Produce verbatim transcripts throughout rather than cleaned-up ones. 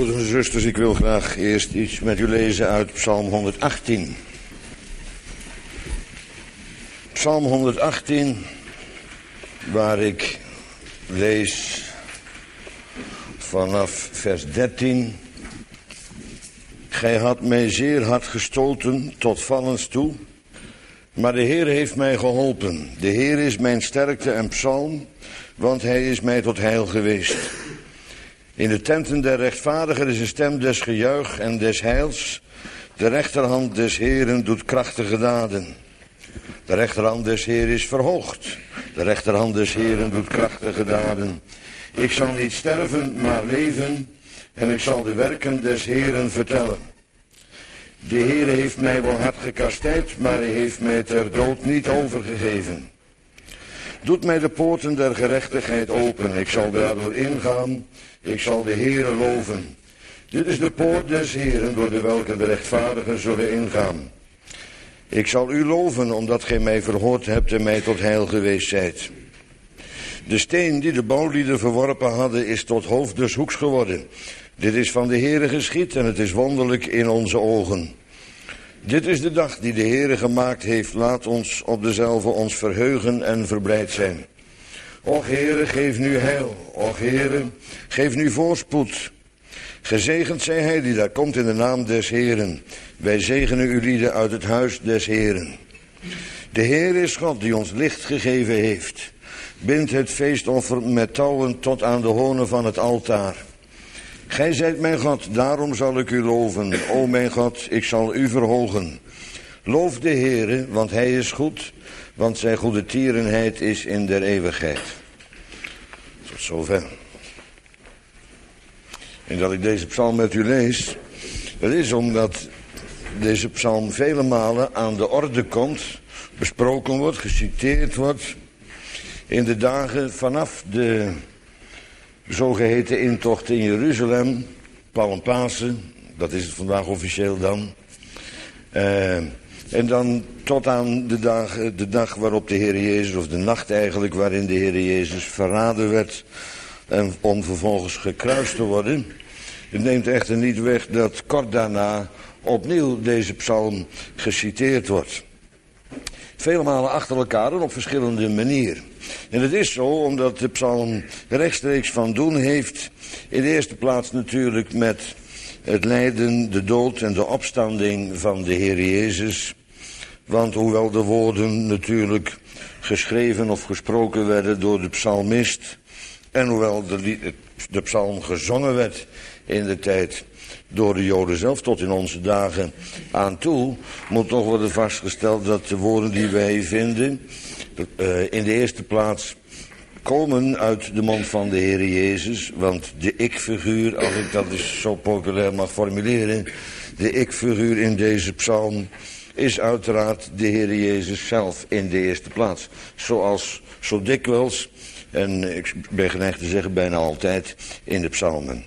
Broeders en zusters, ik wil graag eerst iets met u lezen uit Psalm honderdachttien. Psalm honderdachttien, waar ik lees vanaf vers dertien. Gij had mij zeer hard gestoten tot vallens toe, maar de Heer heeft mij geholpen. De Heer is mijn sterkte en psalm, want hij is mij tot heil geweest. In de tenten der rechtvaardigen is een stem des gejuich en des heils. De rechterhand des Heeren doet krachtige daden. De rechterhand des Heeren is verhoogd. De rechterhand des Heeren doet krachtige daden. Ik zal niet sterven, maar leven, en ik zal de werken des Heeren vertellen. De Heer heeft mij wel hard gekastijd, maar hij heeft mij ter dood niet overgegeven. Doet mij de poorten der gerechtigheid open, ik zal daardoor ingaan, ik zal de Heere loven. Dit is de poort des Heeren, door de welke de rechtvaardigen zullen ingaan. Ik zal u loven, omdat gij mij verhoord hebt en mij tot heil geweest zijt. De steen die de bouwlieden verworpen hadden, is tot hoofd des hoeks geworden. Dit is van de Heere geschied en het is wonderlijk in onze ogen. Dit is de dag die de Heere gemaakt heeft. Laat ons op dezelfde ons verheugen en verblijd zijn. Och Heere, geef nu heil. Och Heere, geef nu voorspoed. Gezegend zij hij die daar komt in de naam des Heeren. Wij zegenen u lieden uit het huis des Heeren. De Heer is God die ons licht gegeven heeft. Bind het feestoffer met touwen tot aan de hoornen van het altaar. Gij zijt mijn God, daarom zal ik u loven. O mijn God, ik zal u verhogen. Loof de Heere, want hij is goed, want zijn goede tierenheid is in der eeuwigheid. Tot zover. En dat ik deze psalm met u lees, dat is omdat deze psalm vele malen aan de orde komt, besproken wordt, geciteerd wordt, in de dagen vanaf de zogeheten intocht in Jeruzalem, Palmpasen, dat is het vandaag officieel dan. Uh, en dan tot aan de dag, de dag waarop de Heer Jezus, of de nacht eigenlijk, waarin de Heer Jezus verraden werd en om vervolgens gekruist te worden. Het neemt echter niet weg dat kort daarna opnieuw deze psalm geciteerd wordt. Vele malen achter elkaar en op verschillende manieren. En het is zo omdat de psalm rechtstreeks van doen heeft. In de eerste plaats natuurlijk met het lijden, de dood en de opstanding van de Heer Jezus. Want hoewel de woorden natuurlijk geschreven of gesproken werden door de psalmist, en hoewel de, de psalm gezongen werd in de tijd door de Joden zelf tot in onze dagen aan toe, moet toch worden vastgesteld dat de woorden die wij vinden uh, in de eerste plaats komen uit de mond van de Heer Jezus. Want de ik-figuur, als ik dat eens zo populair mag formuleren, de ik-figuur in deze psalm is uiteraard de Heer Jezus zelf in de eerste plaats. Zoals zo dikwijls, en ik ben geneigd te zeggen bijna altijd, in de psalmen.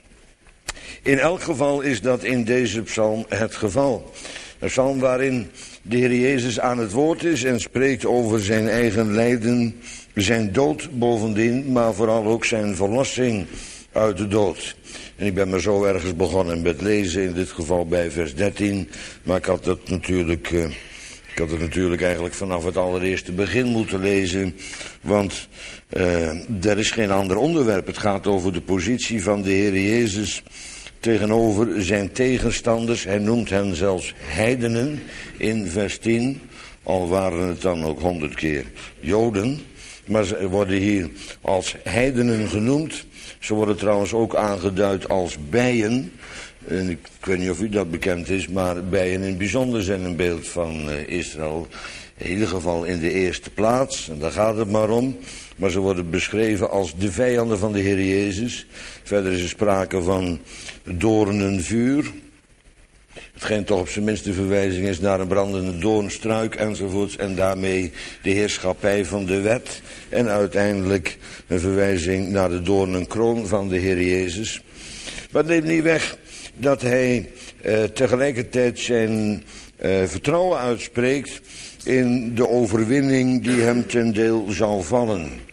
In elk geval is dat in deze psalm het geval. Een psalm waarin de Heer Jezus aan het woord is en spreekt over zijn eigen lijden, zijn dood bovendien, maar vooral ook zijn verlossing uit de dood. En ik ben maar zo ergens begonnen met lezen, in dit geval bij vers dertien, maar ik had het natuurlijk, uh, ik had het natuurlijk eigenlijk vanaf het allereerste begin moeten lezen, want uh, er is geen ander onderwerp. Het gaat over de positie van de Heer Jezus tegenover zijn tegenstanders. Hij noemt hen zelfs heidenen in vers tien, al waren het dan ook honderd keer Joden. Maar ze worden hier als heidenen genoemd. Ze worden trouwens ook aangeduid als bijen. En ik weet niet of u dat bekend is, maar bijen in het bijzonder zijn een beeld van uh, Israël. In ieder geval in de eerste plaats, en daar gaat het maar om. Maar ze worden beschreven als de vijanden van de Heer Jezus. Verder is er sprake van doornenvuur. Hetgeen toch op zijn minst de verwijzing is naar een brandende doornstruik enzovoorts. En daarmee de heerschappij van de wet. En uiteindelijk een verwijzing naar de doornenkroon van de Heer Jezus. Maar het neemt niet weg dat hij eh, tegelijkertijd zijn eh, vertrouwen uitspreekt in de overwinning die hem ten deel zal vallen.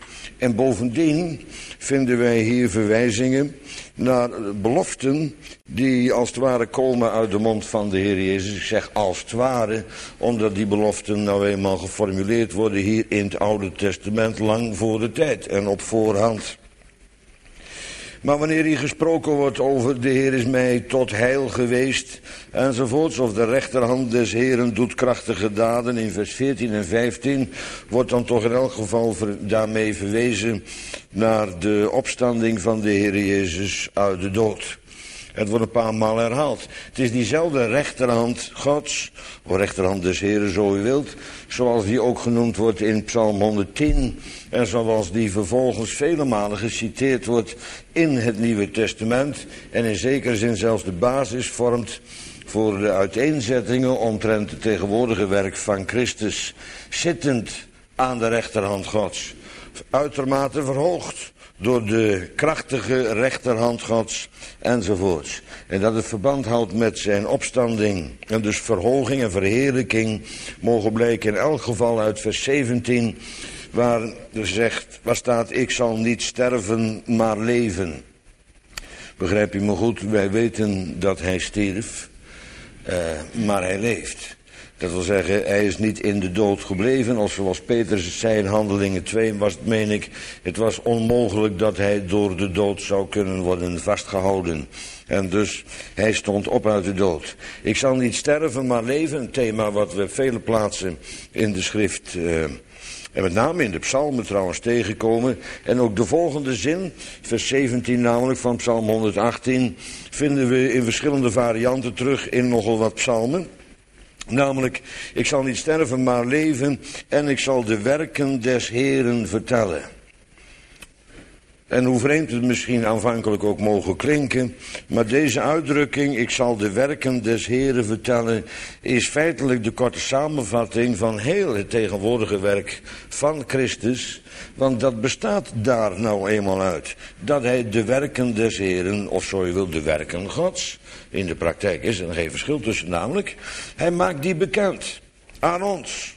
En bovendien vinden wij hier verwijzingen naar beloften die als het ware komen uit de mond van de Heer Jezus. Ik zeg als het ware, omdat die beloften nou eenmaal geformuleerd worden hier in het Oude Testament lang voor de tijd en op voorhand. Maar wanneer hier gesproken wordt over de Heer is mij tot heil geweest enzovoorts, of de rechterhand des Heeren doet krachtige daden in vers veertien en vijftien, wordt dan toch in elk geval daarmee verwezen naar de opstanding van de Heer Jezus uit de dood. Het wordt een paar maal herhaald. Het is diezelfde rechterhand Gods, of rechterhand des Heren zo u wilt, zoals die ook genoemd wordt in Psalm honderdtien en zoals die vervolgens vele malen geciteerd wordt in het Nieuwe Testament en in zekere zin zelfs de basis vormt voor de uiteenzettingen omtrent het tegenwoordige werk van Christus, zittend aan de rechterhand Gods, uitermate verhoogd door de krachtige rechterhand Gods enzovoorts. En dat het verband houdt met zijn opstanding en dus verhoging en verheerlijking mogen blijken in elk geval uit vers zeventien, waar er zegt, waar staat, ik zal niet sterven, maar leven. Begrijp je me goed, wij weten dat hij stierf, uh, maar hij leeft. Dat wil zeggen, hij is niet in de dood gebleven, als zoals Petrus zei in Handelingen twee was het, meen ik, het was onmogelijk dat hij door de dood zou kunnen worden vastgehouden. En dus, hij stond op uit de dood. Ik zal niet sterven, maar leven, een thema wat we op vele plaatsen in de schrift, uh, en met name in de psalmen trouwens tegenkomen. En ook de volgende zin, vers zeventien namelijk van psalm honderdachttien, vinden we in verschillende varianten terug in nogal wat psalmen. Namelijk, ik zal niet sterven, maar leven en ik zal de werken des Heeren vertellen. En hoe vreemd het misschien aanvankelijk ook mogen klinken, maar deze uitdrukking, ik zal de werken des Heeren vertellen, is feitelijk de korte samenvatting van heel het tegenwoordige werk van Christus, want dat bestaat daar nou eenmaal uit. Dat hij de werken des Heeren, of zo je wil, de werken Gods, in de praktijk is er geen verschil tussen namelijk, hij maakt die bekend aan ons.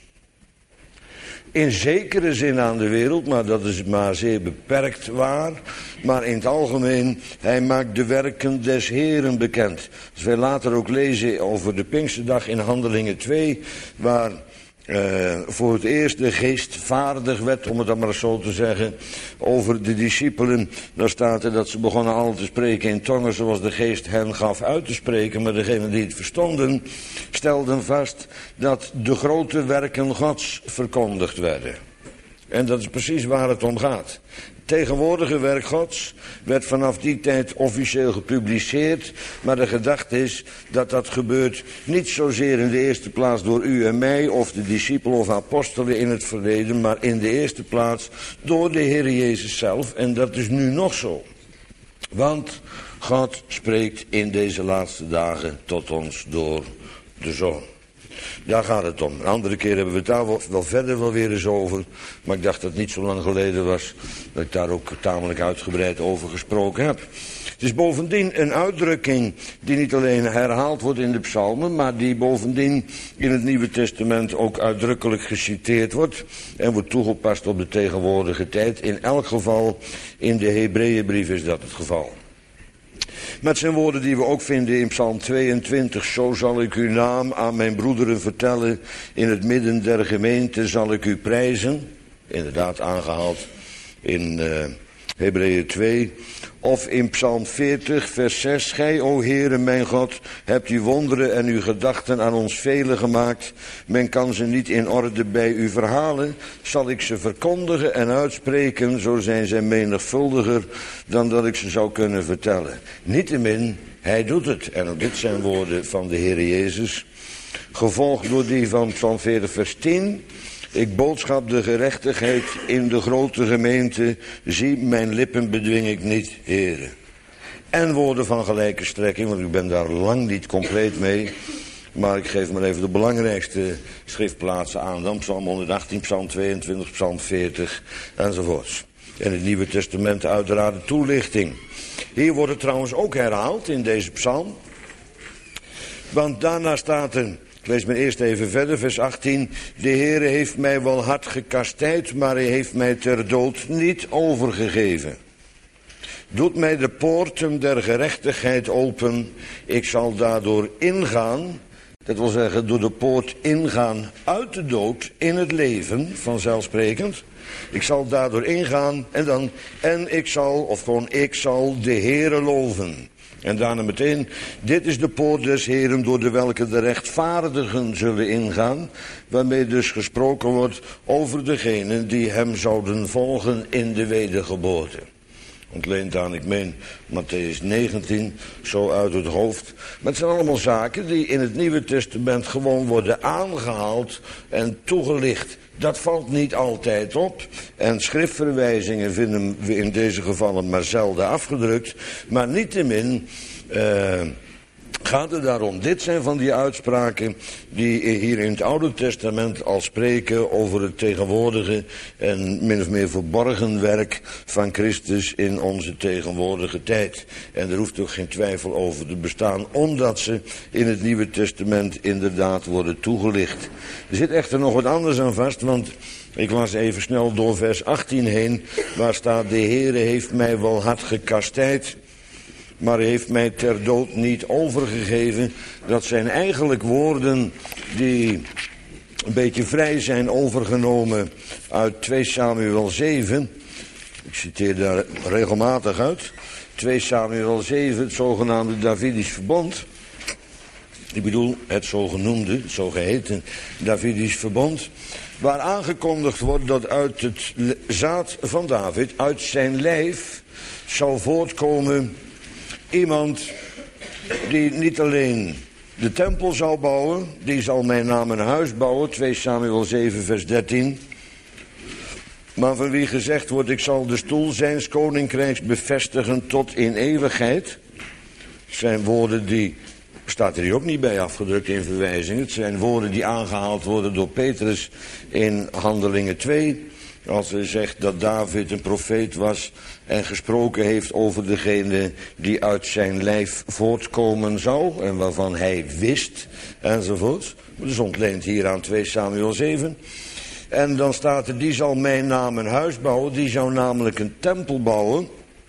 In zekere zin aan de wereld, maar dat is maar zeer beperkt waar. Maar in het algemeen, hij maakt de werken des Heeren bekend. Als wij later ook lezen over de Pinksterdag in Handelingen twee, waar uh, voor het eerst de geest vaardig werd, om het dan maar zo te zeggen, over de discipelen. Daar staat er dat ze begonnen alle te spreken in tongen zoals de geest hen gaf uit te spreken. Maar degenen die het verstonden, stelden vast dat de grote werken Gods verkondigd werden. En dat is precies waar het om gaat. Het tegenwoordige werk Gods werd vanaf die tijd officieel gepubliceerd, maar de gedachte is dat dat gebeurt niet zozeer in de eerste plaats door u en mij of de discipelen of apostelen in het verleden, maar in de eerste plaats door de Heer Jezus zelf, en dat is nu nog zo. Want God spreekt in deze laatste dagen tot ons door de Zoon. Daar gaat het om. Een andere keer hebben we het daar wel verder wel weer eens over. Maar ik dacht dat het niet zo lang geleden was dat ik daar ook tamelijk uitgebreid over gesproken heb. Het is bovendien een uitdrukking die niet alleen herhaald wordt in de psalmen, maar die bovendien in het Nieuwe Testament ook uitdrukkelijk geciteerd wordt en wordt toegepast op de tegenwoordige tijd. In elk geval in de Hebreeënbrief is dat het geval. Met zijn woorden die we ook vinden in Psalm tweeëntwintig. Zo zal ik uw naam aan mijn broederen vertellen. In het midden der gemeente zal ik u prijzen. Inderdaad aangehaald in uh, Hebreeën twee. Of in Psalm veertig vers zes. Gij, o Heere mijn God, hebt uw wonderen en uw gedachten aan ons velen gemaakt. Men kan ze niet in orde bij u verhalen. Zal ik ze verkondigen en uitspreken, zo zijn zij menigvuldiger dan dat ik ze zou kunnen vertellen. Niettemin, hij doet het. En ook dit zijn woorden van de Heere Jezus. Gevolgd door die van Psalm veertig vers tien. Ik boodschap de gerechtigheid in de grote gemeente. Zie, mijn lippen bedwing ik niet, Heere. En woorden van gelijke strekking, want ik ben daar lang niet compleet mee. Maar ik geef maar even de belangrijkste schriftplaatsen aan. Dan Psalm honderdachttien, Psalm tweeëntwintig, Psalm veertig enzovoorts. En het Nieuwe Testament uiteraard de toelichting. Hier wordt het trouwens ook herhaald in deze psalm. Want daarna staat er, Ik lees maar eerst even verder, vers achttien. De Heere heeft mij wel hard gekastijd, maar hij heeft mij ter dood niet overgegeven. Doet mij de poorten der gerechtigheid open, ik zal daardoor ingaan. Dat wil zeggen, door de poort ingaan uit de dood in het leven, vanzelfsprekend. Ik zal daardoor ingaan en dan, en ik zal, of gewoon ik zal de Heere loven. En daarna meteen, dit is de poort des Heeren door de welke de rechtvaardigen zullen ingaan. Waarmee dus gesproken wordt over degenen die hem zouden volgen in de wedergeboorte. Ontleend aan, ik meen, Mattheüs negentien, zo uit het hoofd. Maar het zijn allemaal zaken die in het Nieuwe Testament gewoon worden aangehaald en toegelicht. Dat valt niet altijd op. En schriftverwijzingen vinden we in deze gevallen maar zelden afgedrukt. Maar niettemin uh, gaat het daarom. Dit zijn van die uitspraken die hier in het Oude Testament al spreken over het tegenwoordige en min of meer verborgen werk van Christus in onze tegenwoordige tijd. En er hoeft ook geen twijfel over te bestaan, omdat ze in het Nieuwe Testament inderdaad worden toegelicht. Er zit echter nog wat anders aan vast, want ik las even snel door vers achttien heen, waar staat: de Heere heeft mij wel hard gekastijd, maar hij heeft mij ter dood niet overgegeven. Dat zijn eigenlijk woorden die een beetje vrij zijn overgenomen uit twee Samuel zeven. Ik citeer daar regelmatig uit. twee Samuel zeven, het zogenaamde Davidisch verbond. Ik bedoel het zogenoemde, het zogeheten Davidisch verbond. Waar aangekondigd wordt dat uit het zaad van David, uit zijn lijf, zal voortkomen iemand die niet alleen de tempel zal bouwen, die zal mijn naam een huis bouwen, twee Samuel zeven vers dertien. Maar van wie gezegd wordt, ik zal de stoel zijns koninkrijks bevestigen tot in eeuwigheid. Het zijn woorden die, staat er hier ook niet bij afgedrukt in verwijzingen. Het zijn woorden die aangehaald worden door Petrus in Handelingen twee. Als hij zegt dat David een profeet was en gesproken heeft over degene die uit zijn lijf voortkomen zou en waarvan hij wist enzovoort. Dus ontleent hier aan twee Samuel zeven. En dan staat er, die zal mijn naam een huis bouwen, die zou namelijk een tempel bouwen.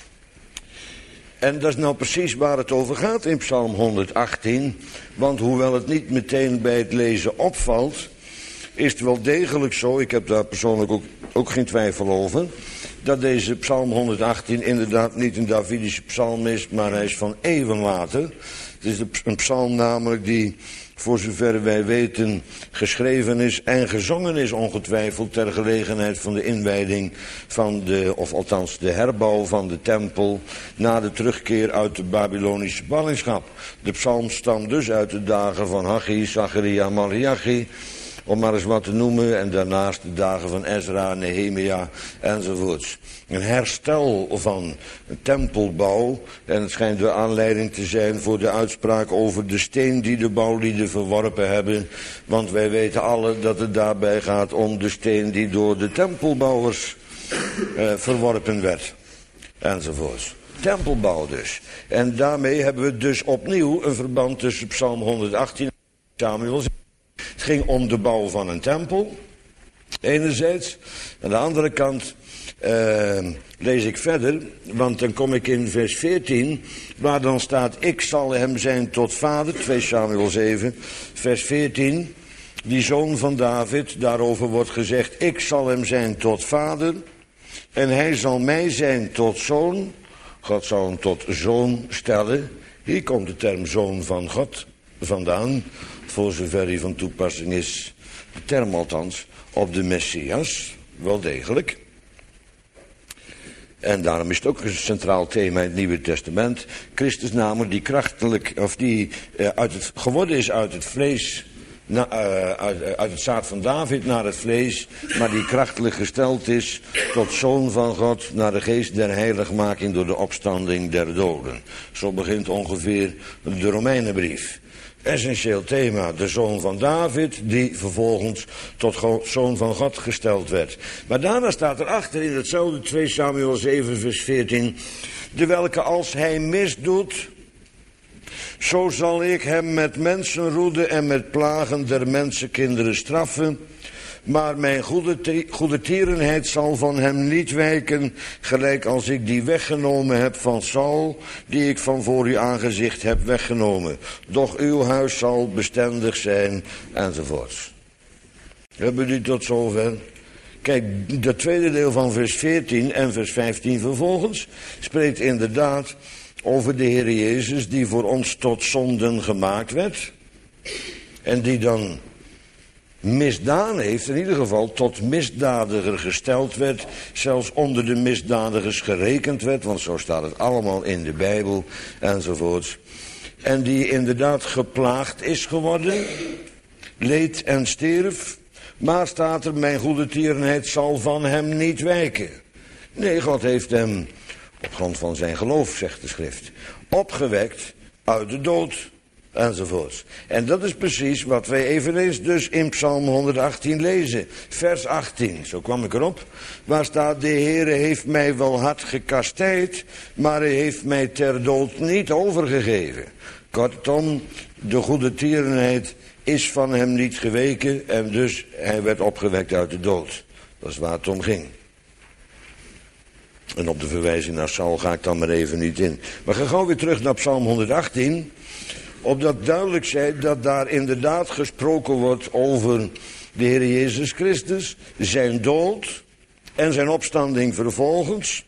En dat is nou precies waar het over gaat in Psalm honderdachttien. Want hoewel het niet meteen bij het lezen opvalt, is het wel degelijk zo, ik heb daar persoonlijk ook, ook geen twijfel over, dat deze Psalm honderdachttien inderdaad niet een Davidische psalm is, maar hij is van eeuwen later. Het is een psalm namelijk die, voor zover wij weten, geschreven is en gezongen is ongetwijfeld ter gelegenheid van de inwijding van de, of althans de herbouw van de tempel na de terugkeer uit de Babylonische ballingschap. De psalm stamt dus uit de dagen van Haggai, Zacharia, Malachi, om maar eens wat te noemen, en daarnaast de dagen van Ezra, Nehemia enzovoorts. Een herstel van een tempelbouw, en het schijnt de aanleiding te zijn voor de uitspraak over de steen die de bouwlieden verworpen hebben, want wij weten alle dat het daarbij gaat om de steen die door de tempelbouwers eh, verworpen werd, enzovoorts. Tempelbouw dus. En daarmee hebben we dus opnieuw een verband tussen Psalm honderdachttien en Samuel. Het ging om de bouw van een tempel, enerzijds. Aan de andere kant uh, lees ik verder, want dan kom ik in vers veertien, waar dan staat, ik zal hem zijn tot vader, twee Samuel zeven, vers veertien. Die zoon van David, daarover wordt gezegd, ik zal hem zijn tot vader, en hij zal mij zijn tot zoon. God zal hem tot zoon stellen. Hier komt de term zoon van God vandaan, voor zover hij van toepassing is, de term althans, op de Messias, wel degelijk. En daarom is het ook een centraal thema in het Nieuwe Testament. Christus namelijk die krachtelijk, of die uh, uit het, geworden is uit het vlees, na, uh, uit, uh, uit het zaad van David naar het vlees, maar die krachtelijk gesteld is tot zoon van God naar de geest der heiligmaking door de opstanding der doden. Zo begint ongeveer de Romeinenbrief. Essentieel thema, de zoon van David, die vervolgens tot zoon van God gesteld werd. Maar daarna staat erachter in hetzelfde twee Samuel zeven vers veertien, de welke als hij misdoet, Zo zal ik hem met mensenroede en met plagen der mensenkinderen straffen. Maar mijn goede, goede tierenheid zal van hem niet wijken, gelijk als ik die weggenomen heb van Saul, die ik van voor uw aangezicht heb weggenomen. Doch uw huis zal bestendig zijn, enzovoorts. Hebben jullie tot zover? Kijk, het tweede deel van vers veertien en vers vijftien vervolgens spreekt inderdaad over de Heer Jezus die voor ons tot zonden gemaakt werd. En die dan misdaan heeft, in ieder geval tot misdadiger gesteld werd, zelfs onder de misdadigers gerekend werd, want zo staat het allemaal in de Bijbel, enzovoorts. En die inderdaad geplaagd is geworden, leed en stierf, maar staat er, mijn goede tierenheid zal van hem niet wijken. Nee, God heeft hem, op grond van zijn geloof, zegt de schrift, opgewekt uit de dood. Enzovoorts. En dat is precies wat wij eveneens dus in Psalm honderdachttien lezen. Vers achttien, zo kwam ik erop. Waar staat, de Heere heeft mij wel hard gekastijd, maar hij heeft mij ter dood niet overgegeven. Kortom, de goede tierenheid is van hem niet geweken en dus hij werd opgewekt uit de dood. Dat is waar het om ging. En op de verwijzing naar Saul ga ik dan maar even niet in. Maar ga gauw weer terug naar Psalm honderdachttien... opdat duidelijk zij dat daar inderdaad gesproken wordt over de Heer Jezus Christus, zijn dood en zijn opstanding vervolgens.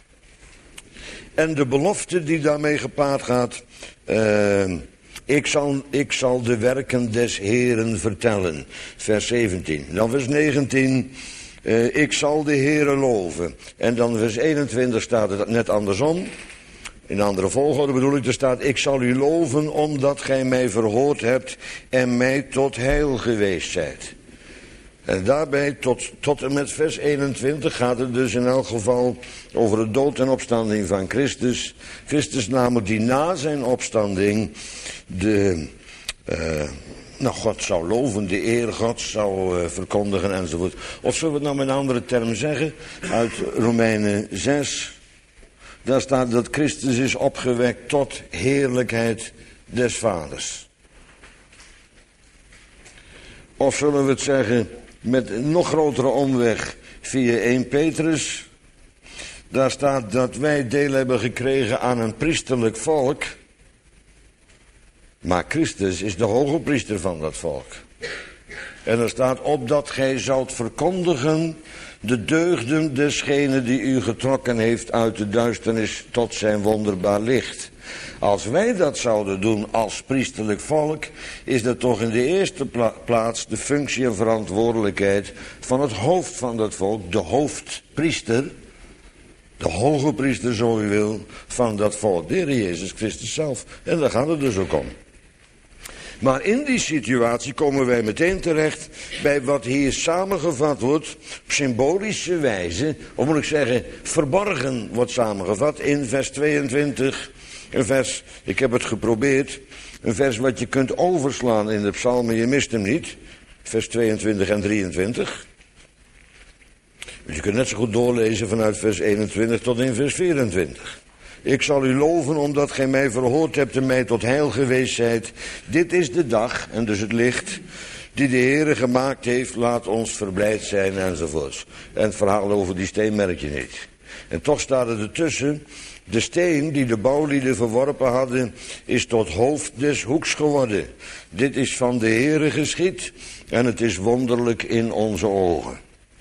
En de belofte die daarmee gepaard gaat, uh, ik, zal, ik zal de werken des Heeren vertellen, vers zeventien. Dan vers negentien, uh, ik zal de Heere loven. En dan vers eenentwintig staat het net andersom. In andere volgorde bedoel ik, er staat, ik zal u loven omdat gij mij verhoord hebt en mij tot heil geweest zijt. En daarbij, tot, tot en met vers eenentwintig, gaat het dus in elk geval over de dood en opstanding van Christus. Christus namelijk die na zijn opstanding de, uh, nou God zou loven, de eer God zou uh, verkondigen enzovoort. Of zullen we het nou met een andere term zeggen, uit Romeinen zes... Daar staat dat Christus is opgewekt tot heerlijkheid des Vaders. Of zullen we het zeggen met een nog grotere omweg via eerste Petrus. Daar staat dat wij deel hebben gekregen aan een priesterlijk volk. Maar Christus is de hoge priester van dat volk. En er staat, opdat gij zoudt verkondigen de deugden desgene die u getrokken heeft uit de duisternis tot zijn wonderbaar licht. Als wij dat zouden doen als priesterlijk volk, is dat toch in de eerste pla- plaats de functie en verantwoordelijkheid van het hoofd van dat volk, de hoofdpriester, de hoge priester zo u wil, van dat volk, de Heer Jezus Christus zelf. En daar gaat het dus ook om. Maar in die situatie komen wij meteen terecht bij wat hier samengevat wordt, op symbolische wijze, of moet ik zeggen, verborgen wordt samengevat in vers tweeëntwintig. Een vers, ik heb het geprobeerd, een vers wat je kunt overslaan in de psalmen, je mist hem niet. Vers tweeëntwintig en drieëntwintig. Dus je kunt net zo goed doorlezen vanuit vers eenentwintig tot in vers vierentwintig. Ik zal u loven omdat gij mij verhoord hebt en mij tot heil geweest zijt. Dit is de dag, en dus het licht, die de Heere gemaakt heeft. Laat ons verblijd zijn, enzovoorts. En het verhaal over die steen merk je niet. En toch staat er ertussen, de steen die de bouwlieden verworpen hadden, is tot hoofd des hoeks geworden. Dit is van de Heere geschied en het is wonderlijk in onze ogen.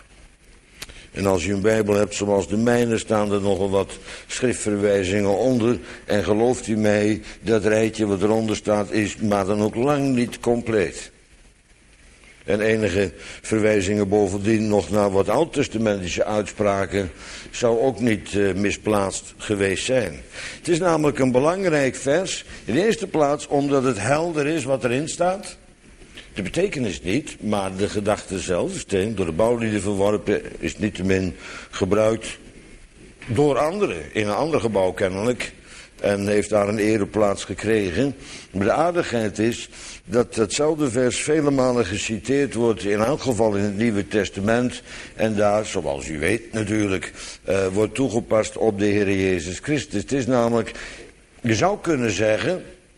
En als u een Bijbel hebt zoals de mijne, staan er nogal wat schriftverwijzingen onder. En gelooft u mij, dat rijtje wat eronder staat is maar dan ook lang niet compleet. En enige verwijzingen bovendien nog naar wat oud-testamentische uitspraken zou ook niet uh, misplaatst geweest zijn. Het is namelijk een belangrijk vers, in de eerste plaats omdat het helder is wat erin staat. De betekenis niet, maar de gedachte zelf, de steen, door de bouwlieden verworpen, is niettemin gebruikt door anderen, in een ander gebouw kennelijk, en heeft daar een ereplaats gekregen. Maar de aardigheid is dat hetzelfde vers vele malen geciteerd wordt, in elk geval in het Nieuwe Testament, en daar, zoals u weet natuurlijk, uh, wordt toegepast op de Heer Jezus Christus. Het is namelijk, je zou kunnen zeggen,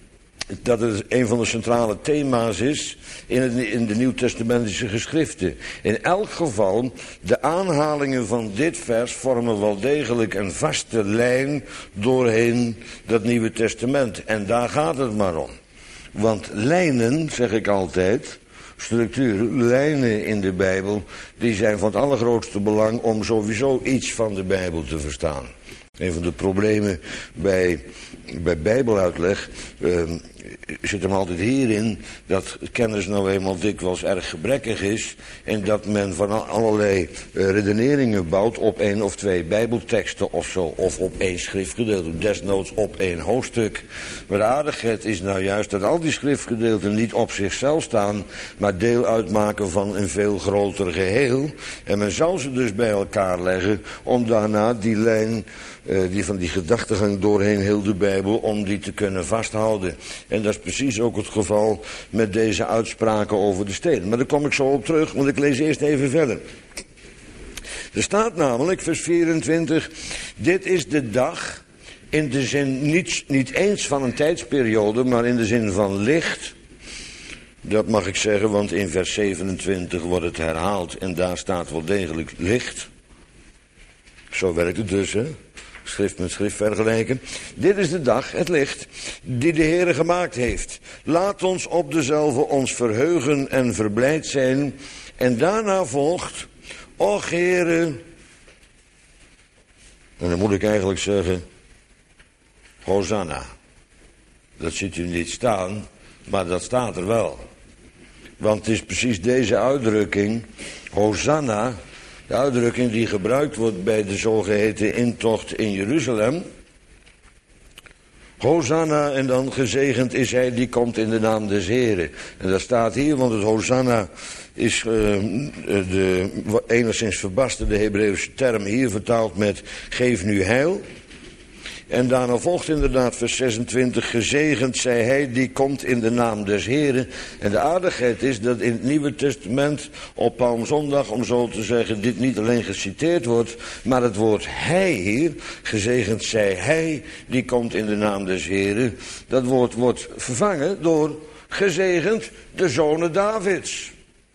dat het een van de centrale thema's is in, het, in de Nieuwtestamentische geschriften. In elk geval, de aanhalingen van dit vers vormen wel degelijk een vaste lijn doorheen dat Nieuwe Testament. En daar gaat het maar om. Want lijnen, zeg ik altijd, structuren, lijnen in de Bijbel, die zijn van het allergrootste belang om sowieso iets van de Bijbel te verstaan. Een van de problemen bij, bij bijbeluitleg uh, zit hem altijd hierin dat kennis nou eenmaal dikwijls erg gebrekkig is en dat men van allerlei uh, redeneringen bouwt op één of twee bijbelteksten of zo, of op één schriftgedeelte, desnoods op één hoofdstuk. Maar de aardigheid is nou juist dat al die schriftgedeelten niet op zichzelf staan, maar deel uitmaken van een veel groter geheel. En men zou ze dus bij elkaar leggen om daarna die lijn, Uh, die van die gedachtegang doorheen heel de Bijbel, om die te kunnen vasthouden. En dat is precies ook het geval met deze uitspraken over de steden. Maar daar kom ik zo op terug, want ik lees eerst even verder. Er staat namelijk, vers vierentwintig, dit is de dag, in de zin niet, niet eens van een tijdsperiode, maar in de zin van licht. Dat mag ik zeggen, want in vers zevenentwintig wordt het herhaald en daar staat wel degelijk licht. Zo werkt het dus, hè. Schrift met schrift vergelijken. Dit is de dag, het licht, die de Heere gemaakt heeft. Laat ons op dezelfde ons verheugen en verblijd zijn. En daarna volgt, och Heere. En dan moet ik eigenlijk zeggen, Hosanna. Dat ziet u niet staan, maar dat staat er wel. Want het is precies deze uitdrukking, Hosanna, de uitdrukking die gebruikt wordt bij de zogeheten intocht in Jeruzalem. Hosanna, en dan gezegend is hij die komt in de naam des Heren. En dat staat hier, want het Hosanna is uh, de enigszins verbasterde Hebreeuwse term hier vertaald met geef nu heil. En daarna volgt inderdaad vers zesentwintig, gezegend zij hij die komt in de naam des Heren. En de aardigheid is dat in het Nieuwe Testament op Palmzondag, om zo te zeggen, dit niet alleen geciteerd wordt, maar het woord hij hier, gezegend zij hij die komt in de naam des Heren, dat woord wordt vervangen door gezegend de zonen Davids.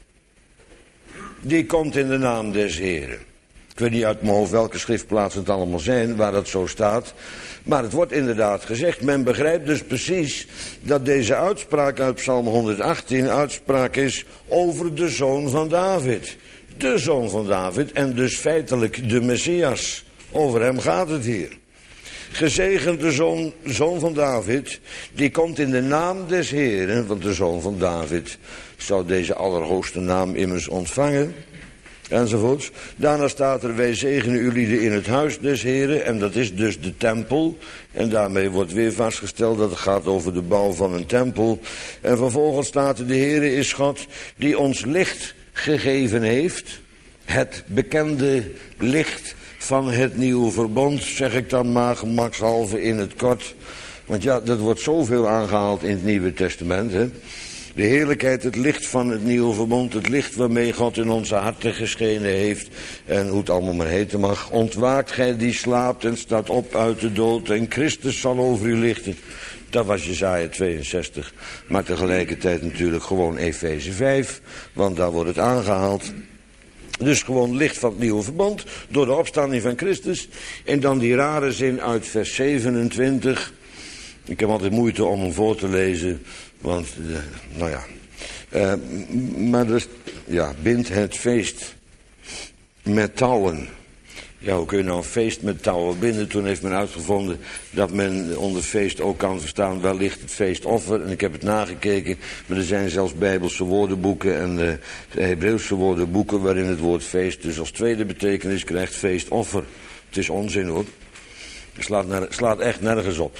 Die komt in de naam des Heren. Ik weet niet uit mijn hoofd welke schriftplaatsen het allemaal zijn waar dat zo staat. Maar het wordt inderdaad gezegd. Men begrijpt dus precies dat deze uitspraak uit Psalm honderdachttien uitspraak is over de zoon van David. De zoon van David en dus feitelijk de Messias. Over hem gaat het hier. Gezegend de zoon, zoon van David, die komt in de naam des Heeren, want de zoon van David zou deze allerhoogste naam immers ontvangen. Enzovoorts. Daarna staat er, wij zegenen ulieden in het huis des Heren. En dat is dus de tempel. En daarmee wordt weer vastgesteld dat het gaat over de bouw van een tempel. En vervolgens staat er, de Here is God die ons licht gegeven heeft. Het bekende licht van het nieuwe verbond, zeg ik dan maar gemakshalve in het kort. Want ja, dat wordt zoveel aangehaald in het Nieuwe Testament, hè. De heerlijkheid, het licht van het nieuwe verbond, het licht waarmee God in onze harten geschenen heeft. En hoe het allemaal maar heten mag. Ontwaakt gij die slaapt en staat op uit de dood en Christus zal over u lichten. Dat was Jesaja tweeënzestig. Maar tegelijkertijd natuurlijk gewoon Efeze vijf, want daar wordt het aangehaald. Dus gewoon licht van het nieuwe verbond, door de opstanding van Christus. En dan die rare zin uit vers zevenentwintig. Ik heb altijd moeite om hem voor te lezen. Want, uh, nou ja, uh, maar dus, ja, bindt het feest met touwen. Ja, hoe kun je nou een feest met touwen binden? Toen heeft men uitgevonden dat men onder feest ook kan verstaan wellicht het feestoffer. En ik heb het nagekeken, maar er zijn zelfs Bijbelse woordenboeken en uh, Hebreeuwse woordenboeken waarin het woord feest dus als tweede betekenis krijgt feestoffer. Het is onzin hoor. Het slaat, ner- slaat echt nergens op.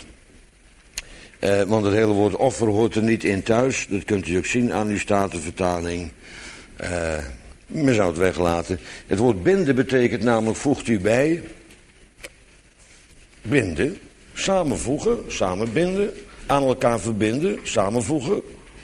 Uh, want het hele woord offer hoort er niet in thuis. Dat kunt u ook zien aan uw statenvertaling. Uh, men zou het weglaten. Het woord binden betekent namelijk voegt u bij. Binden. Samenvoegen. Samenbinden. Aan elkaar verbinden. Samenvoegen.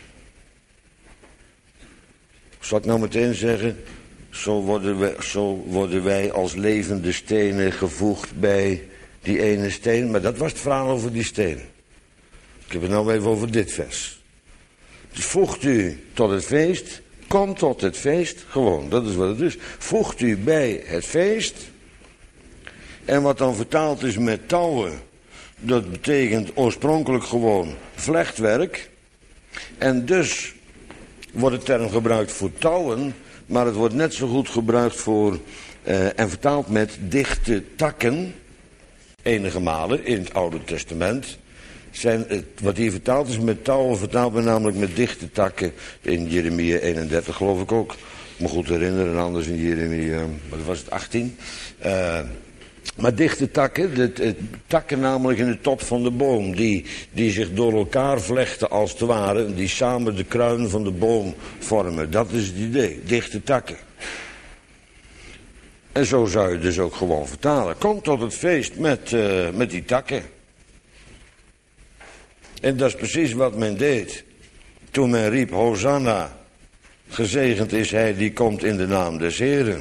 Zal ik nou meteen zeggen. Zo worden wij, zo worden wij als levende stenen gevoegd bij die ene steen. Maar dat was het verhaal over die steen. Ik heb het nou even over dit vers. Dus voegt u tot het feest, kom tot het feest, gewoon, dat is wat het is. Voegt u bij het feest. En wat dan vertaald is met touwen, dat betekent oorspronkelijk gewoon vlechtwerk. En dus wordt de term gebruikt voor touwen, maar het wordt net zo goed gebruikt voor uh, en vertaald met dichte takken. Enige malen in het Oude Testament zijn het, wat hier vertaald is met touwen, vertaalt men namelijk met dichte takken in Jeremia eenendertig geloof ik ook. Ik me goed herinneren, anders in Jeremia, wat was het, achttien. Uh, maar dichte takken, de, de, takken namelijk in de top van de boom, die, die zich door elkaar vlechten als het ware, die samen de kruin van de boom vormen. Dat is het idee, dichte takken. En zo zou je dus ook gewoon vertalen. Kom tot het feest met, uh, met die takken. En dat is precies wat men deed. Toen men riep, Hosanna, gezegend is hij die komt in de naam des Heren.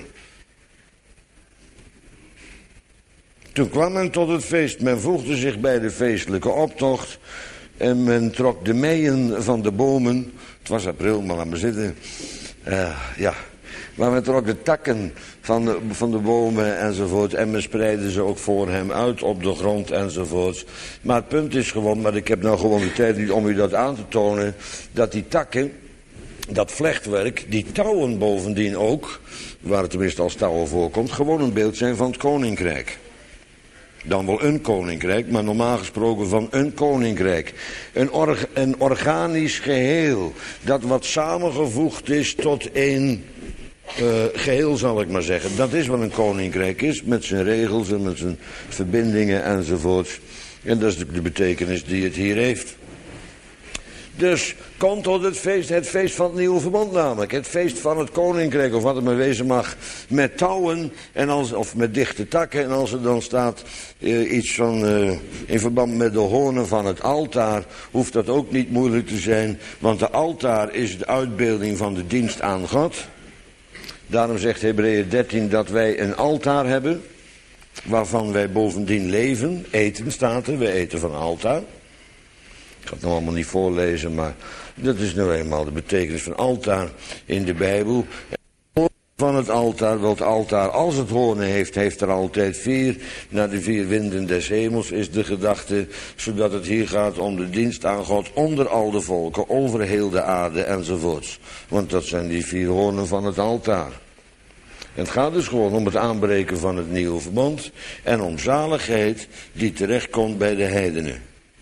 Toen kwam men tot het feest. Men voegde zich bij de feestelijke optocht. En men trok de meien van de bomen. Het was april, maar laat maar zitten. Uh, ja... Maar men trok de takken van de, van de bomen enzovoort. En men spreidde ze ook voor hem uit op de grond enzovoort. Maar het punt is gewoon, maar ik heb nou gewoon de tijd niet om u dat aan te tonen. Dat die takken, dat vlechtwerk, die touwen bovendien ook, waar het tenminste als touwen voorkomt, gewoon een beeld zijn van het koninkrijk. Dan wel een koninkrijk, maar normaal gesproken van een koninkrijk. Een, orga, een organisch geheel, dat wat samengevoegd is tot één uh, geheel, zal ik maar zeggen. Dat is wat een koninkrijk is, met zijn regels en met zijn verbindingen enzovoort. En dat is de, de betekenis die het hier heeft. Dus kom tot het feest, het feest van het nieuwe verbond namelijk. Het feest van het koninkrijk, of wat het maar wezen mag. Met touwen, en als, of met dichte takken. En als er dan staat uh, iets van, uh, in verband met de hoornen van het altaar, hoeft dat ook niet moeilijk te zijn. Want de altaar is de uitbeelding van de dienst aan God. Daarom zegt Hebreeën dertien dat wij een altaar hebben, waarvan wij bovendien leven. Eten staat er, wij eten van een altaar. Ik ga het nog allemaal niet voorlezen, maar dat is nou eenmaal de betekenis van altaar in de Bijbel. Van het altaar, wel het altaar als het hoornen heeft, heeft er altijd vier. Naar de vier winden des hemels is de gedachte, zodat het hier gaat om de dienst aan God onder al de volken, over heel de aarde enzovoorts. Want dat zijn die vier hoornen van het altaar. En het gaat dus gewoon om het aanbreken van het nieuwe verbond en om zaligheid die terechtkomt bij de heidenen.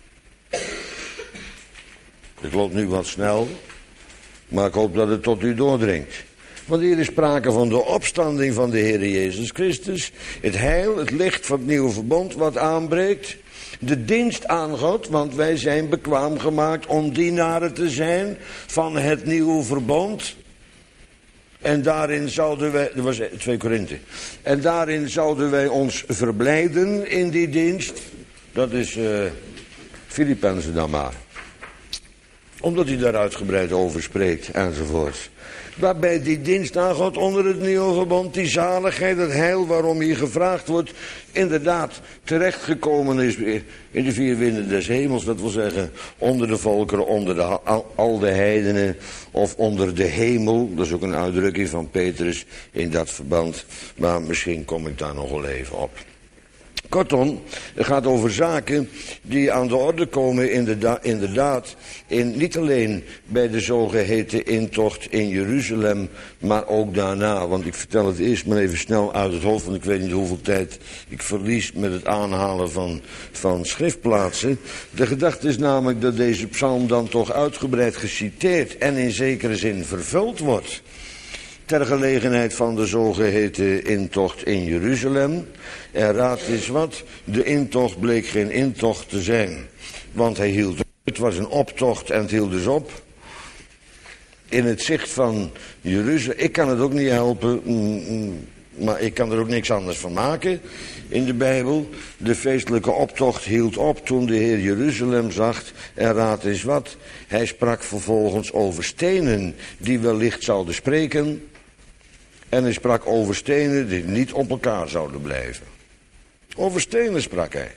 Het loopt nu wat snel, maar ik hoop dat het tot u doordringt. Want hier is sprake van de opstanding van de Heer Jezus Christus. Het heil, het licht van het nieuwe verbond wat aanbreekt. De dienst aan God, want wij zijn bekwaam gemaakt om dienaren te zijn van het nieuwe verbond. En daarin zouden wij, dat was twee Korinthe. En daarin zouden wij ons verblijden in die dienst. Dat is uh, Filippenzen dan maar. Omdat hij daar uitgebreid over spreekt enzovoort. Waarbij die dienst aan God onder het nieuwe verbond, die zaligheid, het heil waarom hier gevraagd wordt, inderdaad terechtgekomen is in de vier winden des hemels. Dat wil zeggen onder de volkeren, onder de, al, al de heidenen of onder de hemel. Dat is ook een uitdrukking van Petrus in dat verband. Maar misschien kom ik daar nog wel even op. Kortom, het gaat over zaken die aan de orde komen inderdaad, in, niet alleen bij de zogeheten intocht in Jeruzalem, maar ook daarna. Want ik vertel het eerst maar even snel uit het hoofd, want ik weet niet hoeveel tijd ik verlies met het aanhalen van, van schriftplaatsen. De gedachte is namelijk dat deze psalm dan toch uitgebreid geciteerd en in zekere zin vervuld wordt. Ter gelegenheid van de zogeheten intocht in Jeruzalem. En raad eens wat, de intocht bleek geen intocht te zijn. Want hij hield op. Het was een optocht en het hield dus op. In het zicht van Jeruzalem. Ik kan het ook niet helpen, maar ik kan er ook niks anders van maken in de Bijbel. De feestelijke optocht hield op toen de Heer Jeruzalem zag. En raad eens wat, hij sprak vervolgens over stenen die wellicht zouden spreken. En hij sprak over stenen die niet op elkaar zouden blijven. Over stenen sprak hij.